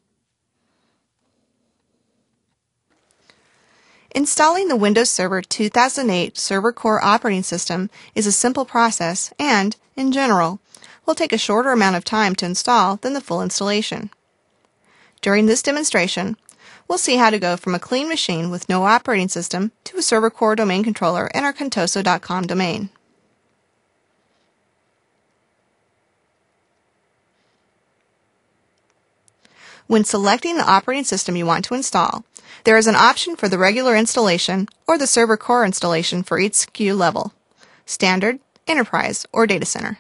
Installing the Windows Server two thousand eight Server Core operating system is a simple process and, in general, will take a shorter amount of time to install than the full installation. During this demonstration, we'll see how to go from a clean machine with no operating system to a Server Core domain controller in our contoso dot com domain. When selecting the operating system you want to install, there is an option for the regular installation or the Server Core installation for each S K U level: Standard, Enterprise, or Data Center.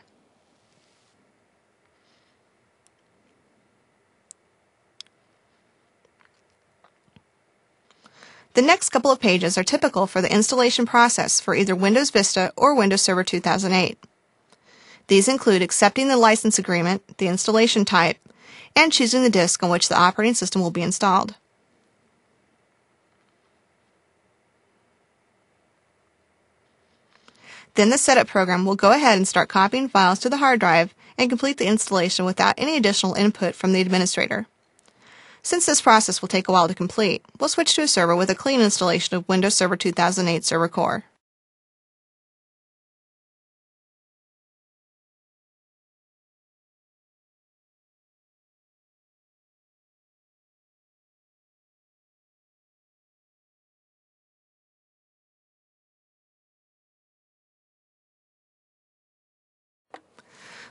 The next couple of pages are typical for the installation process for either Windows Vista or Windows Server two thousand eight. These include accepting the license agreement, the installation type, and choosing the disk on which the operating system will be installed. Then the setup program will go ahead and start copying files to the hard drive and complete the installation without any additional input from the administrator. Since this process will take a while to complete, we'll switch to a server with a clean installation of Windows Server two thousand eight Server Core.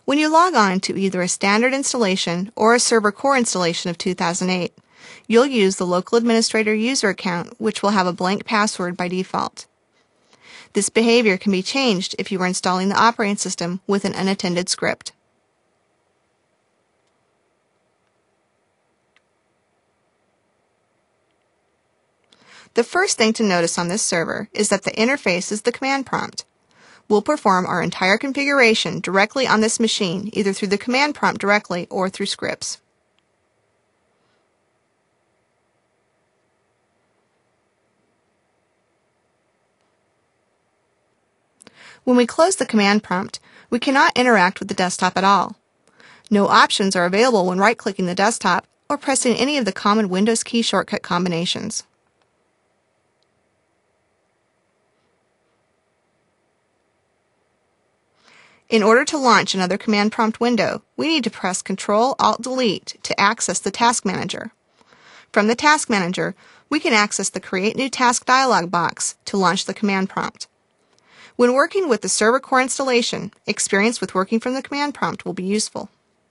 When you log on to either a standard installation or a server core installation of two thousand eight, you'll use the local administrator user account, which will have a blank password by default. This behavior can be changed if you are installing the operating system with an unattended script. The first thing to notice on this server is that the interface is the command prompt. We'll perform our entire configuration directly on this machine, either through the command prompt directly or through scripts. When we close the command prompt, we cannot interact with the desktop at all. No options are available when right-clicking the desktop or pressing any of the common Windows key shortcut combinations. In order to launch another command prompt window, we need to press control alt delete to access the Task Manager. From the Task Manager, we can access the Create New Task dialog box to launch the command prompt. When working with the server core installation, experience with working from the command prompt will be useful.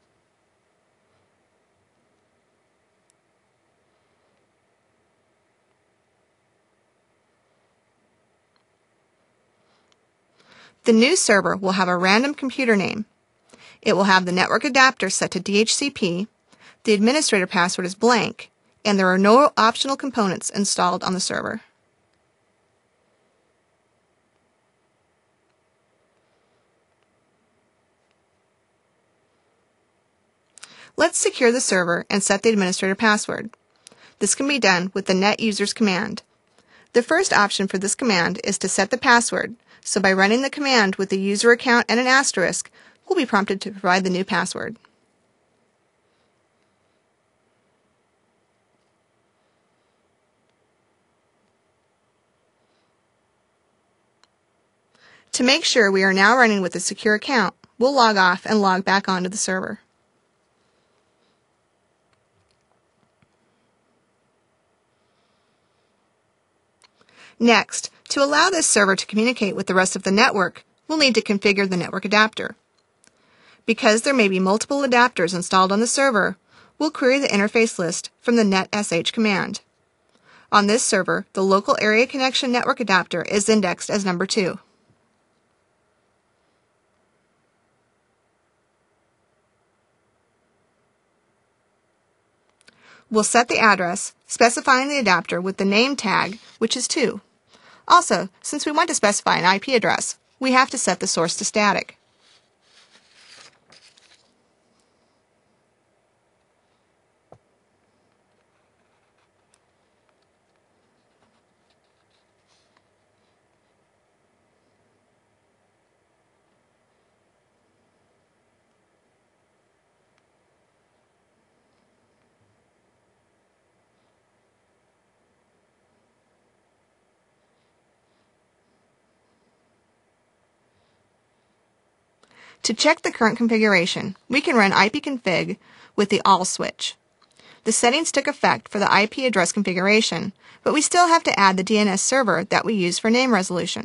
The new server will have a random computer name. It will have the network adapter set to D H C P, the administrator password is blank, and there are no optional components installed on the server. Let's secure the server and set the administrator password. This can be done with the net users command. The first option for this command is to set the password, so by running the command with the user account and an asterisk, we'll be prompted to provide the new password. To make sure we are now running with a secure account, we'll log off and log back onto the server. Next, to allow this server to communicate with the rest of the network, we'll need to configure the network adapter. Because there may be multiple adapters installed on the server, we'll query the interface list from the netsh command. On this server, the local area connection network adapter is indexed as number two. We'll set the address, specifying the adapter with the name tag, which is two. Also, since we want to specify an I P address, we have to set the source to static. To check the current configuration, we can run ipconfig with the all switch. The settings took effect for the I P address configuration, but we still have to add the D N S server that we use for name resolution.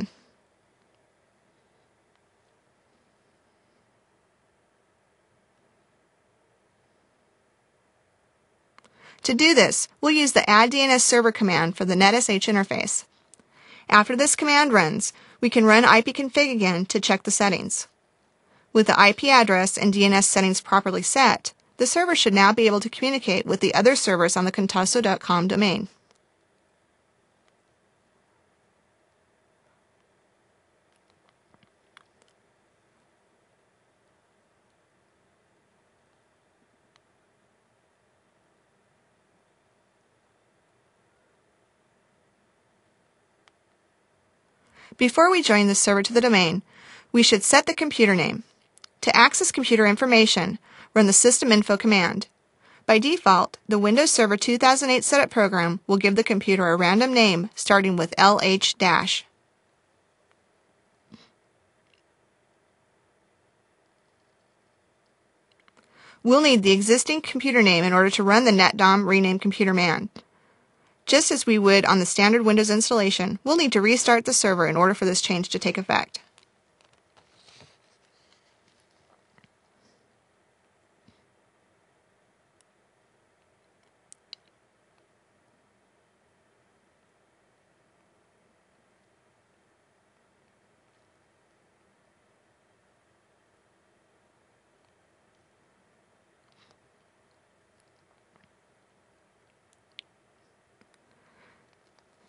To do this, we'll use the add D N S server command for the netsh interface. After this command runs, we can run ipconfig again to check the settings. With the I P address and D N S settings properly set, the server should now be able to communicate with the other servers on the contasso dot com domain. Before we join the server to the domain, we should set the computer name. To access computer information, run the system info command. By default, the Windows Server two thousand eight setup program will give the computer a random name starting with L H dash. We'll need the existing computer name in order to run the netdom rename computer man. Just as we would on the standard Windows installation, we'll need to restart the server in order for this change to take effect.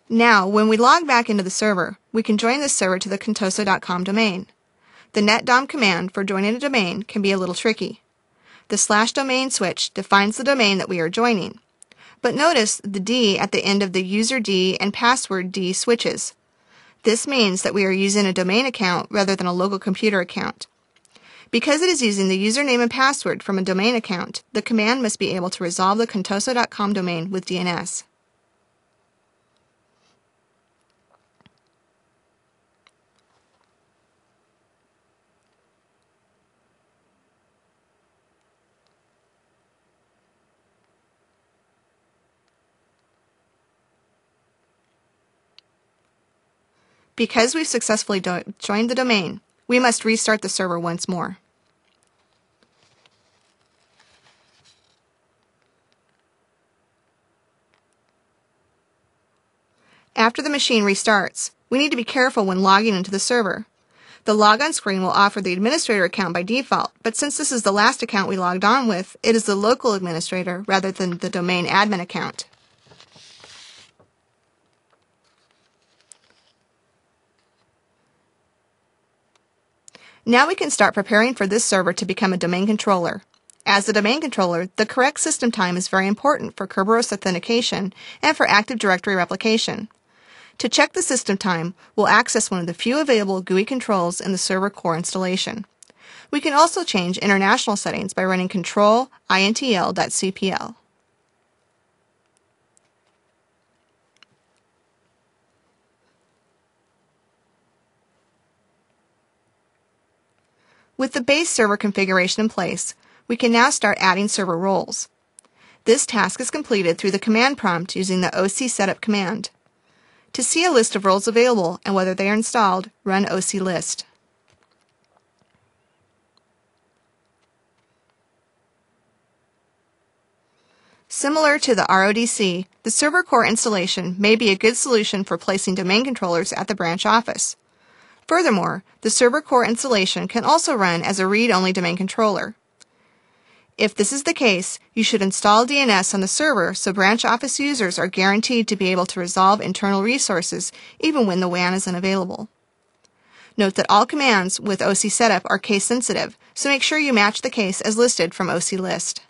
Now, when we log back into the server, we can join this server to the contoso dot com domain. The netdom command for joining a domain can be a little tricky. The slash domain switch defines the domain that we are joining. But notice the D at the end of the user D and password D switches. This means that we are using a domain account rather than a local computer account. Because it is using the username and password from a domain account, the command must be able to resolve the contoso dot com domain with D N S. Because we've successfully do- joined the domain, we must restart the server once more. After the machine restarts, we need to be careful when logging into the server. The logon screen will offer the administrator account by default, but since this is the last account we logged on with, it is the local administrator rather than the domain admin account. Now we can start preparing for this server to become a domain controller. As the domain controller, the correct system time is very important for Kerberos authentication and for Active Directory replication. To check the system time, we'll access one of the few available G U I controls in the server core installation. We can also change international settings by running control intl dot c p l. With the base server configuration in place, we can now start adding server roles. This task is completed through the command prompt using the O C setup command. To see a list of roles available and whether they are installed, run O C list. Similar to the R O D C, the server core installation may be a good solution for placing domain controllers at the branch office. Furthermore, the server core installation can also run as a read-only domain controller. If this is the case, you should install D N S on the server so branch office users are guaranteed to be able to resolve internal resources even when the W A N is unavailable. Note that all commands with O C setup are case sensitive, so make sure you match the case as listed from O C list.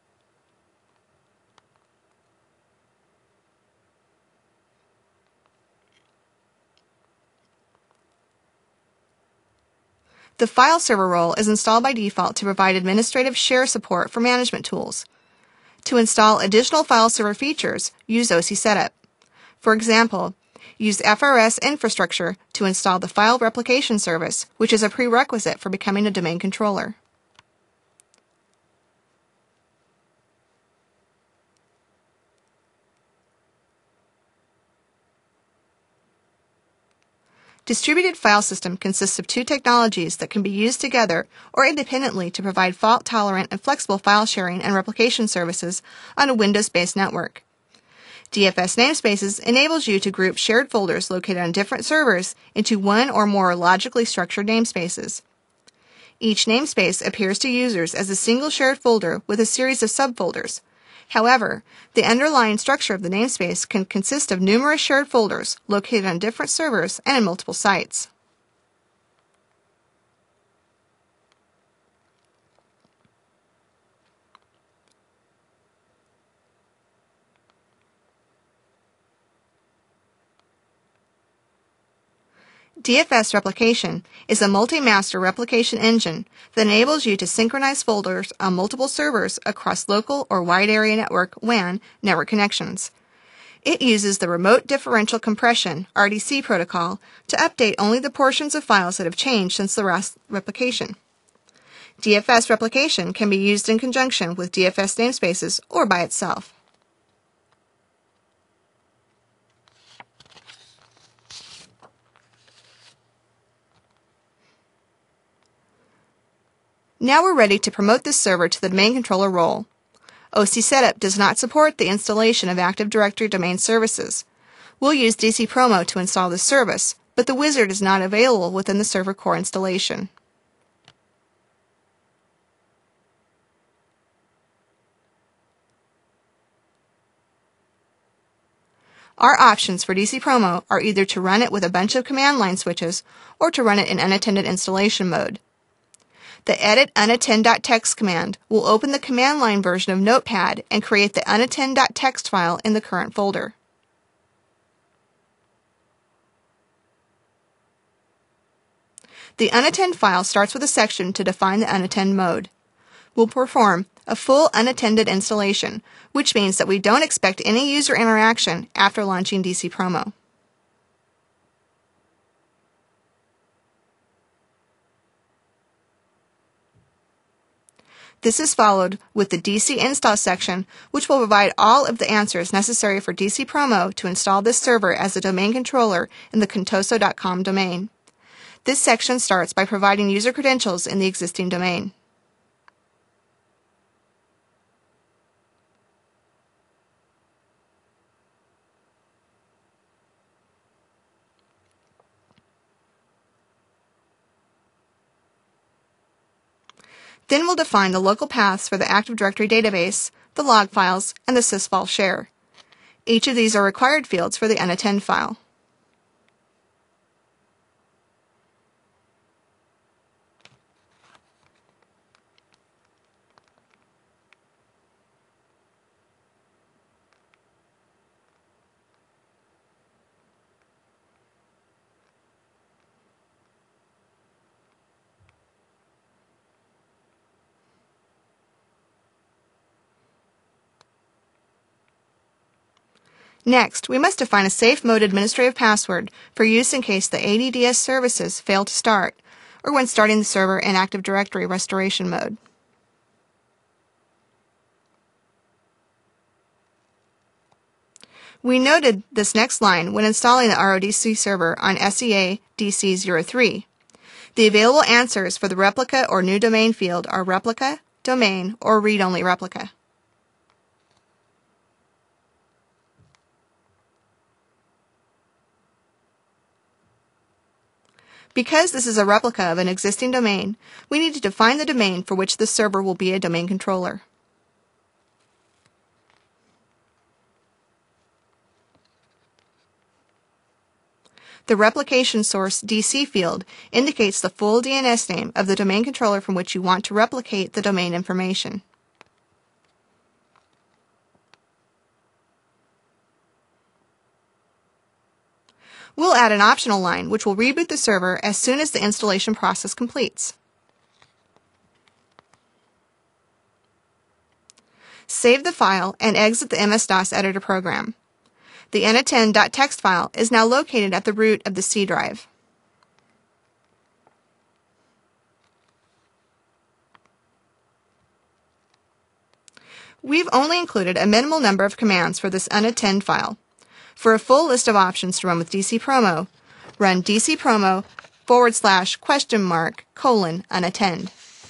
The file server role is installed by default to provide administrative share support for management tools. To install additional file server features, use O C setup. For example, use F R S infrastructure to install the file replication service, which is a prerequisite for becoming a domain controller. Distributed file system consists of two technologies that can be used together or independently to provide fault-tolerant and flexible file sharing and replication services on a Windows-based network. D F S namespaces enables you to group shared folders located on different servers into one or more logically structured namespaces. Each namespace appears to users as a single shared folder with a series of subfolders. However, the underlying structure of the namespace can consist of numerous shared folders located on different servers and in multiple sites. D F S replication is a multi-master replication engine that enables you to synchronize folders on multiple servers across local or wide area network W A N network connections. It uses the Remote Differential Compression R D C protocol to update only the portions of files that have changed since the last replication. D F S replication can be used in conjunction with D F S namespaces or by itself. Now we're ready to promote this server to the domain controller role. O C setup does not support the installation of Active Directory domain services. We'll use D C Promo to install this service, but the wizard is not available within the server core installation. Our options for D C Promo are either to run it with a bunch of command line switches or to run it in unattended installation mode. The edit unattend.txt command will open the command line version of Notepad and create the unattend.txt file in the current folder. The unattend file starts with a section to define the unattend mode. We'll perform a full unattended installation, which means that we don't expect any user interaction after launching D C Promo. This is followed with the D C install section, which will provide all of the answers necessary for D C Promo to install this server as a domain controller in the contoso dot com domain. This section starts by providing user credentials in the existing domain. Then we'll define the local paths for the Active Directory database, the log files, and the sysvol share. Each of these are required fields for the unattend file. Next, we must define a safe mode administrative password for use in case the A D D S services fail to start, or when starting the server in Active Directory restoration mode. We noted this next line when installing the R O D C server on S E A D C zero three. The available answers for the replica or new domain field are replica, domain, or read-only replica. Because this is a replica of an existing domain, we need to define the domain for which the server will be a domain controller. The replication source D C field indicates the full D N S name of the domain controller from which you want to replicate the domain information. We'll add an optional line which will reboot the server as soon as the installation process completes. Save the file and exit the M S DOS editor program. The unattend.txt file is now located at the root of the C drive. We've only included a minimal number of commands for this unattend file. For a full list of options to run with D C Promo, run dcpromo forward slash question mark colon unattend.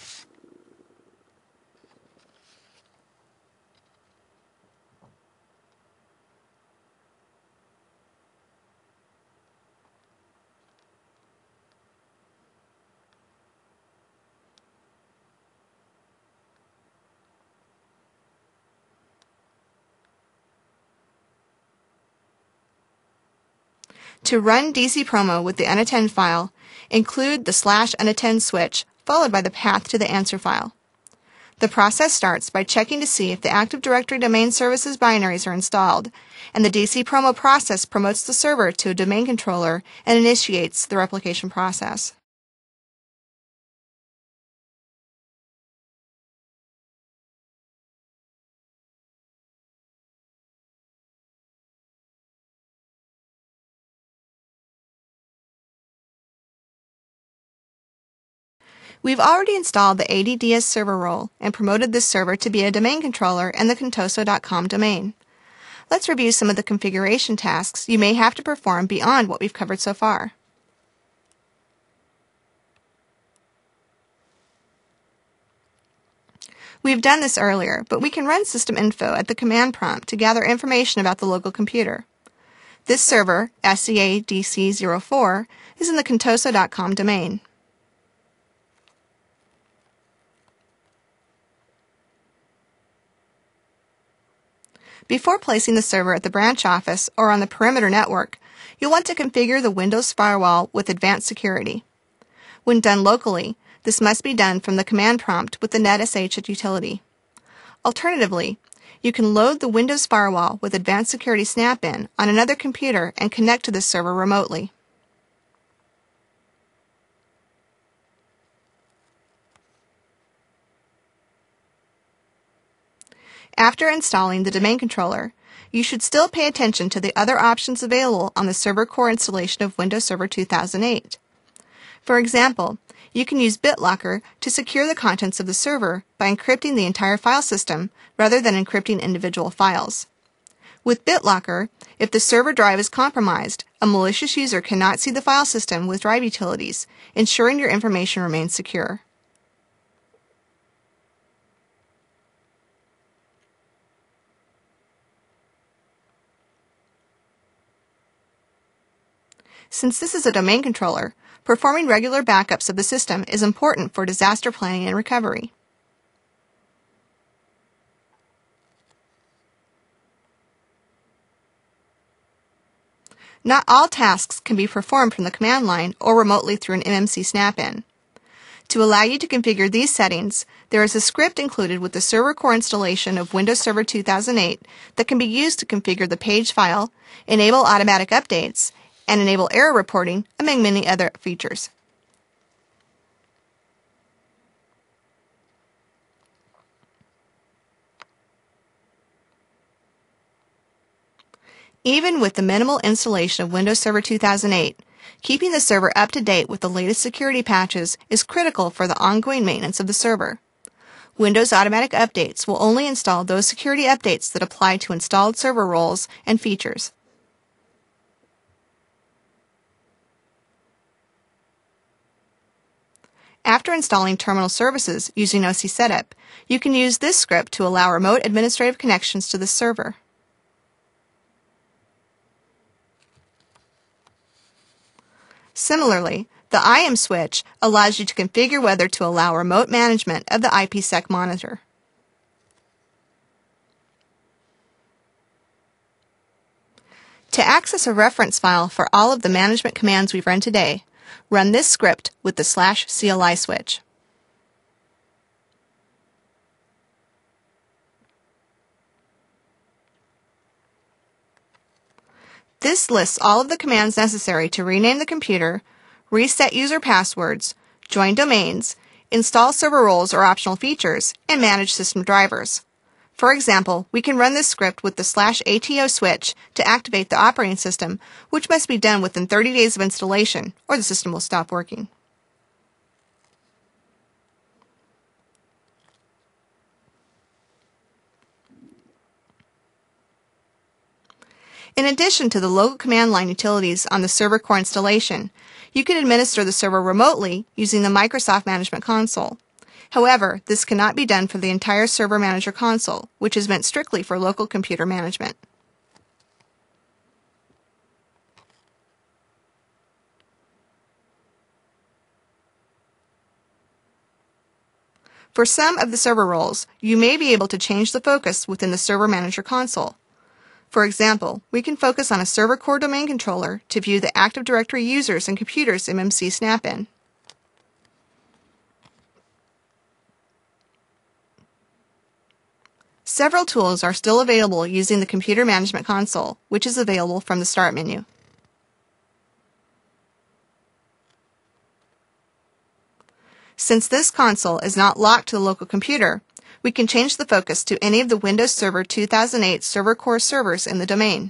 To run D C Promo with the unattend file, include the slash unattend switch followed by the path to the answer file. The process starts by checking to see if the Active Directory domain services binaries are installed, and the D C Promo process promotes the server to a domain controller and initiates the replication process. We've already installed the A D D S server role and promoted this server to be a domain controller in the contoso dot com domain. Let's review some of the configuration tasks you may have to perform beyond what we've covered so far. We've done this earlier, but we can run system info at the command prompt to gather information about the local computer. This server, S E A D C zero four, is in the contoso dot com domain. Before placing the server at the branch office or on the perimeter network, you'll want to configure the Windows firewall with advanced security. When done locally, this must be done from the command prompt with the NetSH utility. Alternatively, you can load the Windows firewall with Advanced Security Snap-in on another computer and connect to the server remotely. After installing the domain controller, you should still pay attention to the other options available on the server core installation of Windows Server two thousand eight. For example, you can use BitLocker to secure the contents of the server by encrypting the entire file system rather than encrypting individual files. With BitLocker, if the server drive is compromised, a malicious user cannot see the file system with drive utilities, ensuring your information remains secure. Since this is a domain controller, performing regular backups of the system is important for disaster planning and recovery. Not all tasks can be performed from the command line or remotely through an M M C Snap-in. To allow you to configure these settings, there is a script included with the server core installation of Windows Server two thousand eight that can be used to configure the page file, enable automatic updates, and enable error reporting, among many other features. Even with the minimal installation of Windows Server two thousand eight, keeping the server up to date with the latest security patches is critical for the ongoing maintenance of the server. Windows Automatic Updates will only install those security updates that apply to installed server roles and features. After installing terminal services using O C Setup, you can use this script to allow remote administrative connections to the server. Similarly, the I A M switch allows you to configure whether to allow remote management of the IPsec monitor. To access a reference file for all of the management commands we've run today, run this script with the slash C L I switch. This lists all of the commands necessary to rename the computer, reset user passwords, join domains, install server roles or optional features, and manage system drivers. For example, we can run this script with the slash A T O switch to activate the operating system, which must be done within thirty days of installation, or the system will stop working. In addition to the local command line utilities on the server core installation, you can administer the server remotely using the Microsoft Management Console. However, this cannot be done for the entire Server Manager console, which is meant strictly for local computer management. For some of the server roles, you may be able to change the focus within the Server Manager console. For example, we can focus on a server core domain controller to view the Active Directory users and computers M M C Snap-in. Several tools are still available using the Computer Management Console, which is available from the Start menu. Since this console is not locked to the local computer, we can change the focus to any of the Windows Server two thousand eight server core servers in the domain.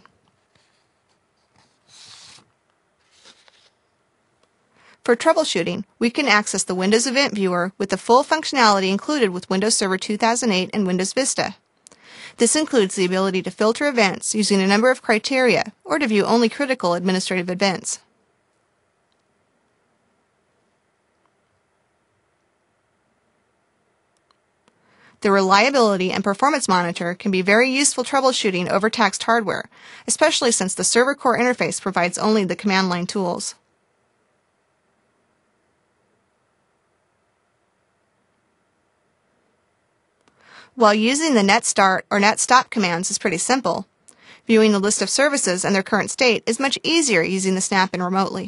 For troubleshooting, we can access the Windows Event Viewer with the full functionality included with Windows Server two thousand eight and Windows Vista. This includes the ability to filter events using a number of criteria or to view only critical administrative events. The Reliability and Performance Monitor can be very useful troubleshooting overtaxed hardware, especially since the server core interface provides only the command line tools. While using the net start or net stop commands is pretty simple, viewing the list of services and their current state is much easier using the Snap-in remotely.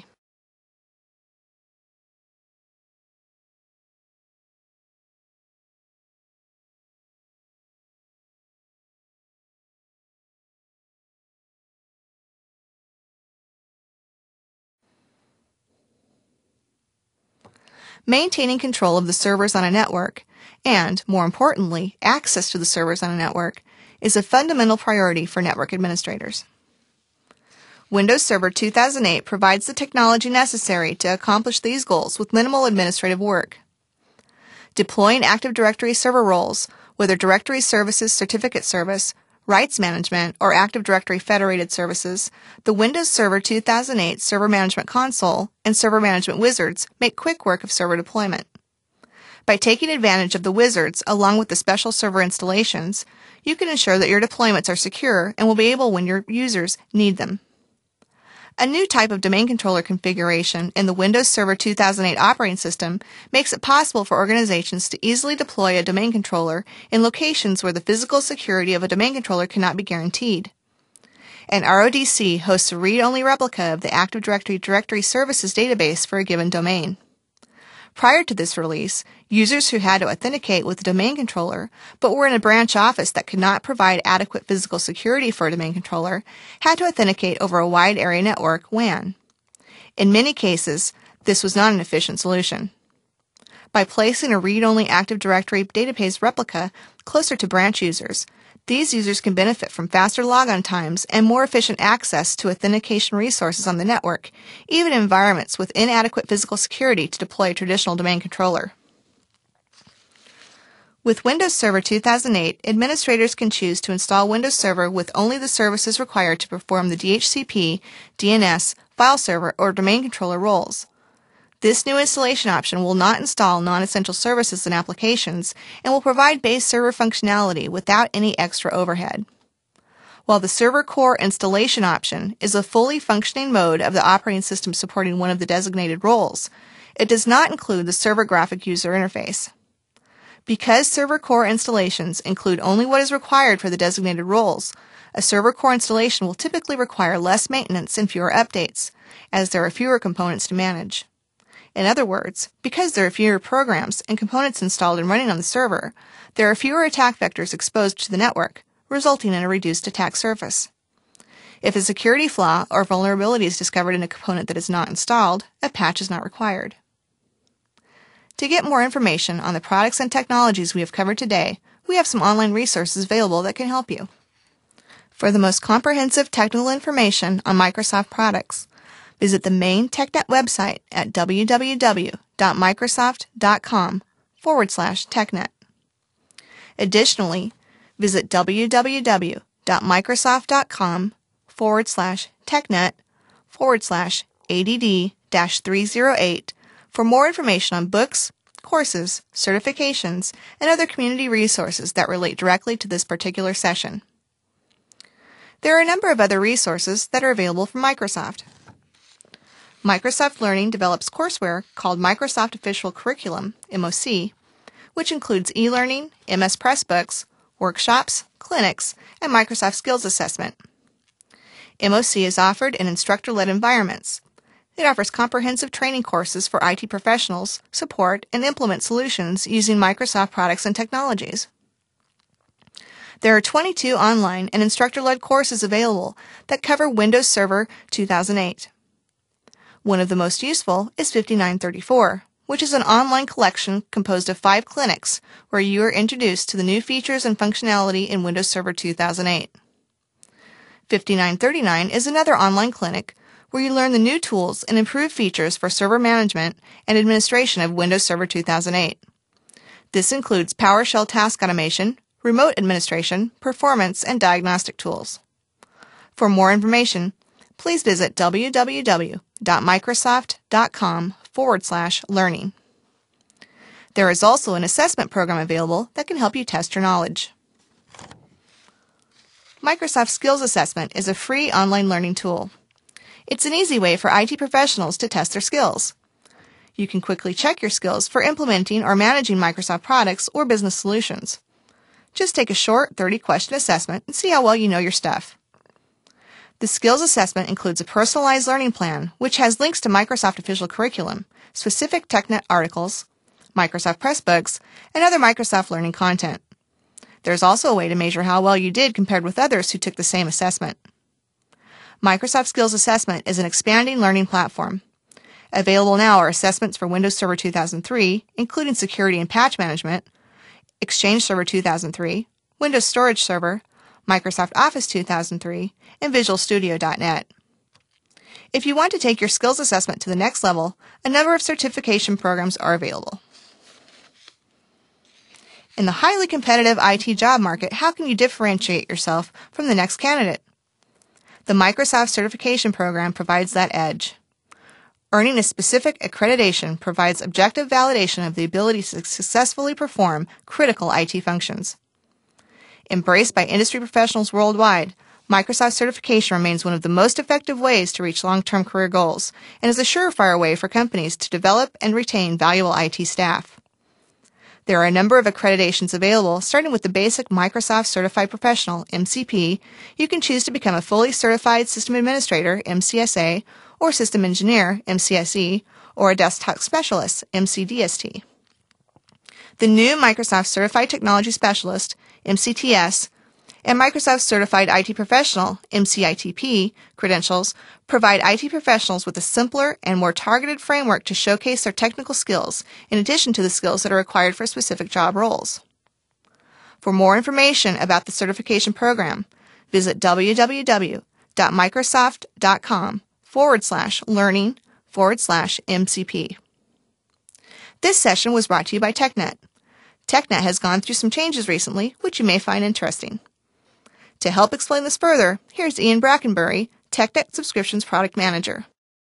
Maintaining control of the servers on a network, and, more importantly, access to the servers on a network, is a fundamental priority for network administrators. Windows Server two thousand eight provides the technology necessary to accomplish these goals with minimal administrative work. Deploying Active Directory server roles, whether Directory Services Certificate Service, Rights Management, or Active Directory Federated Services, the Windows Server two thousand eight Server Management Console and Server Management Wizards make quick work of server deployment. By taking advantage of the wizards along with the special server installations, you can ensure that your deployments are secure and will be able when your users need them. A new type of domain controller configuration in the Windows Server two thousand eight operating system makes it possible for organizations to easily deploy a domain controller in locations where the physical security of a domain controller cannot be guaranteed. An R O D C hosts a read-only replica of the Active Directory Directory Services database for a given domain. Prior to this release, users who had to authenticate with the domain controller but were in a branch office that could not provide adequate physical security for a domain controller had to authenticate over a wide area network, W A N. In many cases, this was not an efficient solution. By placing a read-only Active Directory database replica closer to branch users, these users can benefit from faster logon times and more efficient access to authentication resources on the network, even in environments with inadequate physical security to deploy a traditional domain controller. With Windows Server two thousand eight, administrators can choose to install Windows Server with only the services required to perform the D H C P, D N S, file server, or domain controller roles. This new installation option will not install non-essential services and applications and will provide base server functionality without any extra overhead. While the Server Core installation option is a fully functioning mode of the operating system supporting one of the designated roles, it does not include the Server Graphic User Interface. Because Server Core installations include only what is required for the designated roles, a Server Core installation will typically require less maintenance and fewer updates, as there are fewer components to manage. In other words, because there are fewer programs and components installed and running on the server, there are fewer attack vectors exposed to the network, resulting in a reduced attack surface. If a security flaw or vulnerability is discovered in a component that is not installed, a patch is not required. To get more information on the products and technologies we have covered today, we have some online resources available that can help you. For the most comprehensive technical information on Microsoft products, visit the main TechNet website at www.microsoft.com forward slash TechNet. Additionally, visit www.microsoft.com forward slash TechNet forward slash ADD dash three oh eight for more information on books, courses, certifications, and other community resources that relate directly to this particular session. There are a number of other resources that are available from Microsoft. Microsoft Learning develops courseware called Microsoft Official Curriculum, M O C, which includes e-learning, M S Pressbooks, workshops, clinics, and Microsoft Skills Assessment. M O C is offered in instructor-led environments. It offers comprehensive training courses for I T professionals, support, and implement solutions using Microsoft products and technologies. There are twenty-two online and instructor-led courses available that cover Windows Server two thousand eight. One of the most useful is fifty-nine thirty-four, which is an online collection composed of five clinics where you are introduced to the new features and functionality in Windows Server two thousand eight. fifty-nine thirty-nine is another online clinic where you learn the new tools and improved features for server management and administration of Windows Server two thousand eight. This includes PowerShell task automation, remote administration, performance, and diagnostic tools. For more information, please visit www.microsoft.com forward slash learning. There is also an assessment program available that can help you test your knowledge. Microsoft Skills Assessment is a free online learning tool. It's an easy way for I T professionals to test their skills. You can quickly check your skills for implementing or managing Microsoft products or business solutions. Just take a short thirty question assessment and see how well you know your stuff. The skills assessment includes a personalized learning plan, which has links to Microsoft official curriculum, specific TechNet articles, Microsoft Pressbooks, and other Microsoft learning content. There's also a way to measure how well you did compared with others who took the same assessment. Microsoft Skills Assessment is an expanding learning platform. Available now are assessments for Windows Server two thousand three, including security and patch management, Exchange Server two thousand three, Windows Storage Server, Microsoft Office two thousand three, and Visual Studio dot net. If you want to take your skills assessment to the next level, a number of certification programs are available. In the highly competitive I T job market, how can you differentiate yourself from the next candidate? The Microsoft Certification Program provides that edge. Earning a specific accreditation provides objective validation of the ability to successfully perform critical I T functions. Embraced by industry professionals worldwide, Microsoft certification remains one of the most effective ways to reach long-term career goals and is a surefire way for companies to develop and retain valuable I T staff. There are a number of accreditations available, starting with the basic Microsoft Certified Professional, M C P. You can choose to become a fully certified system administrator, M C S A, or system engineer, M C S E, or a desktop specialist, M C D S T. The new Microsoft Certified Technology Specialist, M C T S, and Microsoft Certified I T Professional, M C I T P, credentials provide I T professionals with a simpler and more targeted framework to showcase their technical skills, in addition to the skills that are required for specific job roles. For more information about the certification program, visit www.microsoft.com forward slash learning forward slash MCP. This session was brought to you by TechNet. TechNet has gone through some changes recently, which you may find interesting. To help explain this further, here's Ian Brackenbury, TechNet Subscriptions Product Manager.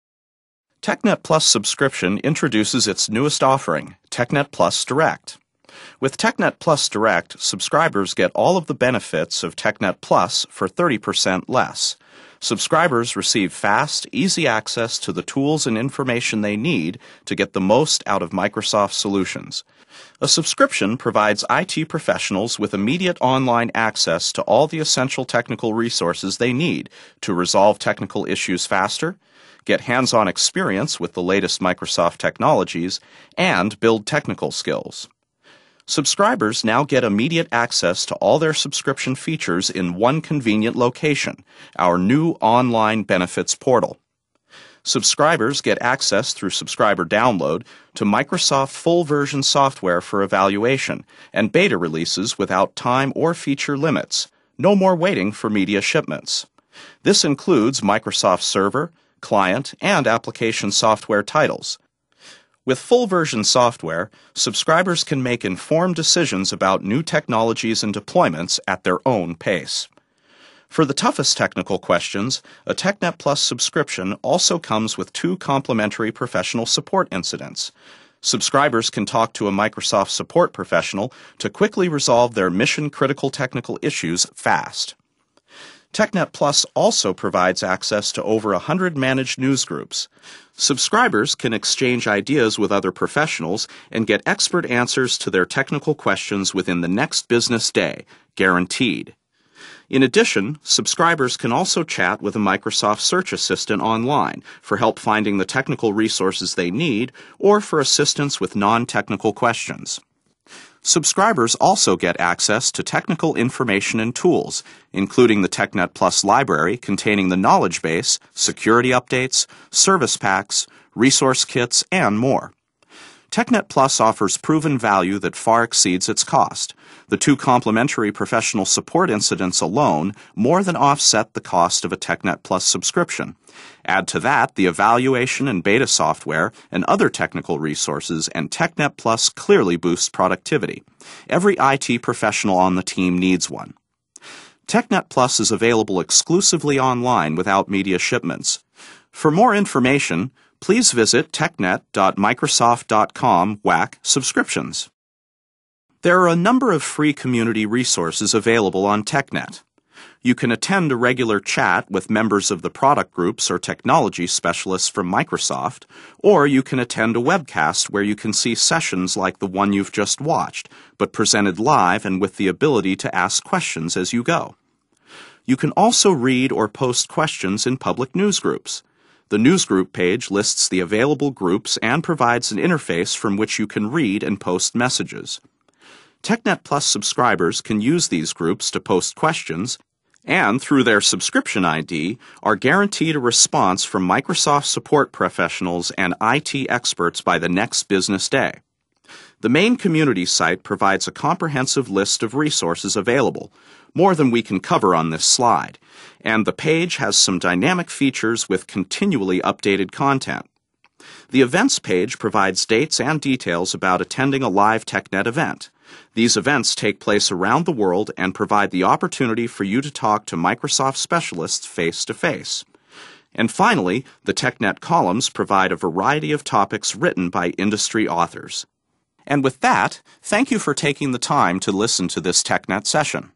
TechNet Plus Subscription introduces its newest offering, TechNet Plus Direct. With TechNet Plus Direct, subscribers get all of the benefits of TechNet Plus for thirty percent less. Subscribers receive fast, easy access to the tools and information they need to get the most out of Microsoft solutions. A subscription provides I T professionals with immediate online access to all the essential technical resources they need to resolve technical issues faster, get hands-on experience with the latest Microsoft technologies, and build technical skills. Subscribers now get immediate access to all their subscription features in one convenient location, our new online benefits portal. Subscribers get access through subscriber download to Microsoft full-version software for evaluation and beta releases without time or feature limits. No more waiting for media shipments. This includes Microsoft Server, client, and application software titles. With full-version software, subscribers can make informed decisions about new technologies and deployments at their own pace. For the toughest technical questions, a TechNet Plus subscription also comes with two complimentary professional support incidents. Subscribers can talk to a Microsoft support professional to quickly resolve their mission-critical technical issues fast. TechNet Plus also provides access to over one hundred managed newsgroups. Subscribers can exchange ideas with other professionals and get expert answers to their technical questions within the next business day, guaranteed. In addition, subscribers can also chat with a Microsoft Search Assistant online for help finding the technical resources they need or for assistance with non-technical questions. Subscribers also get access to technical information and tools, including the TechNet Plus library containing the knowledge base, security updates, service packs, resource kits, and more. TechNet Plus offers proven value that far exceeds its cost. The two complimentary professional support incidents alone more than offset the cost of a TechNet Plus subscription. Add to that the evaluation and beta software and other technical resources, and TechNet Plus clearly boosts productivity. Every I T professional on the team needs one. TechNet Plus is available exclusively online without media shipments. For more information, please visit technet dot microsoft dot com whack subscriptions. There are a number of free community resources available on TechNet. You can attend a regular chat with members of the product groups or technology specialists from Microsoft, or you can attend a webcast where you can see sessions like the one you've just watched, but presented live and with the ability to ask questions as you go. You can also read or post questions in public news groups. The newsgroup page lists the available groups and provides an interface from which you can read and post messages. TechNet Plus subscribers can use these groups to post questions, and through their subscription I D, are guaranteed a response from Microsoft support professionals and I T experts by the next business day. The main community site provides a comprehensive list of resources available, more than we can cover on this slide, and the page has some dynamic features with continually updated content. The events page provides dates and details about attending a live TechNet event. These events take place around the world and provide the opportunity for you to talk to Microsoft specialists face-to-face. And finally, the TechNet columns provide a variety of topics written by industry authors. And with that, thank you for taking the time to listen to this TechNet session.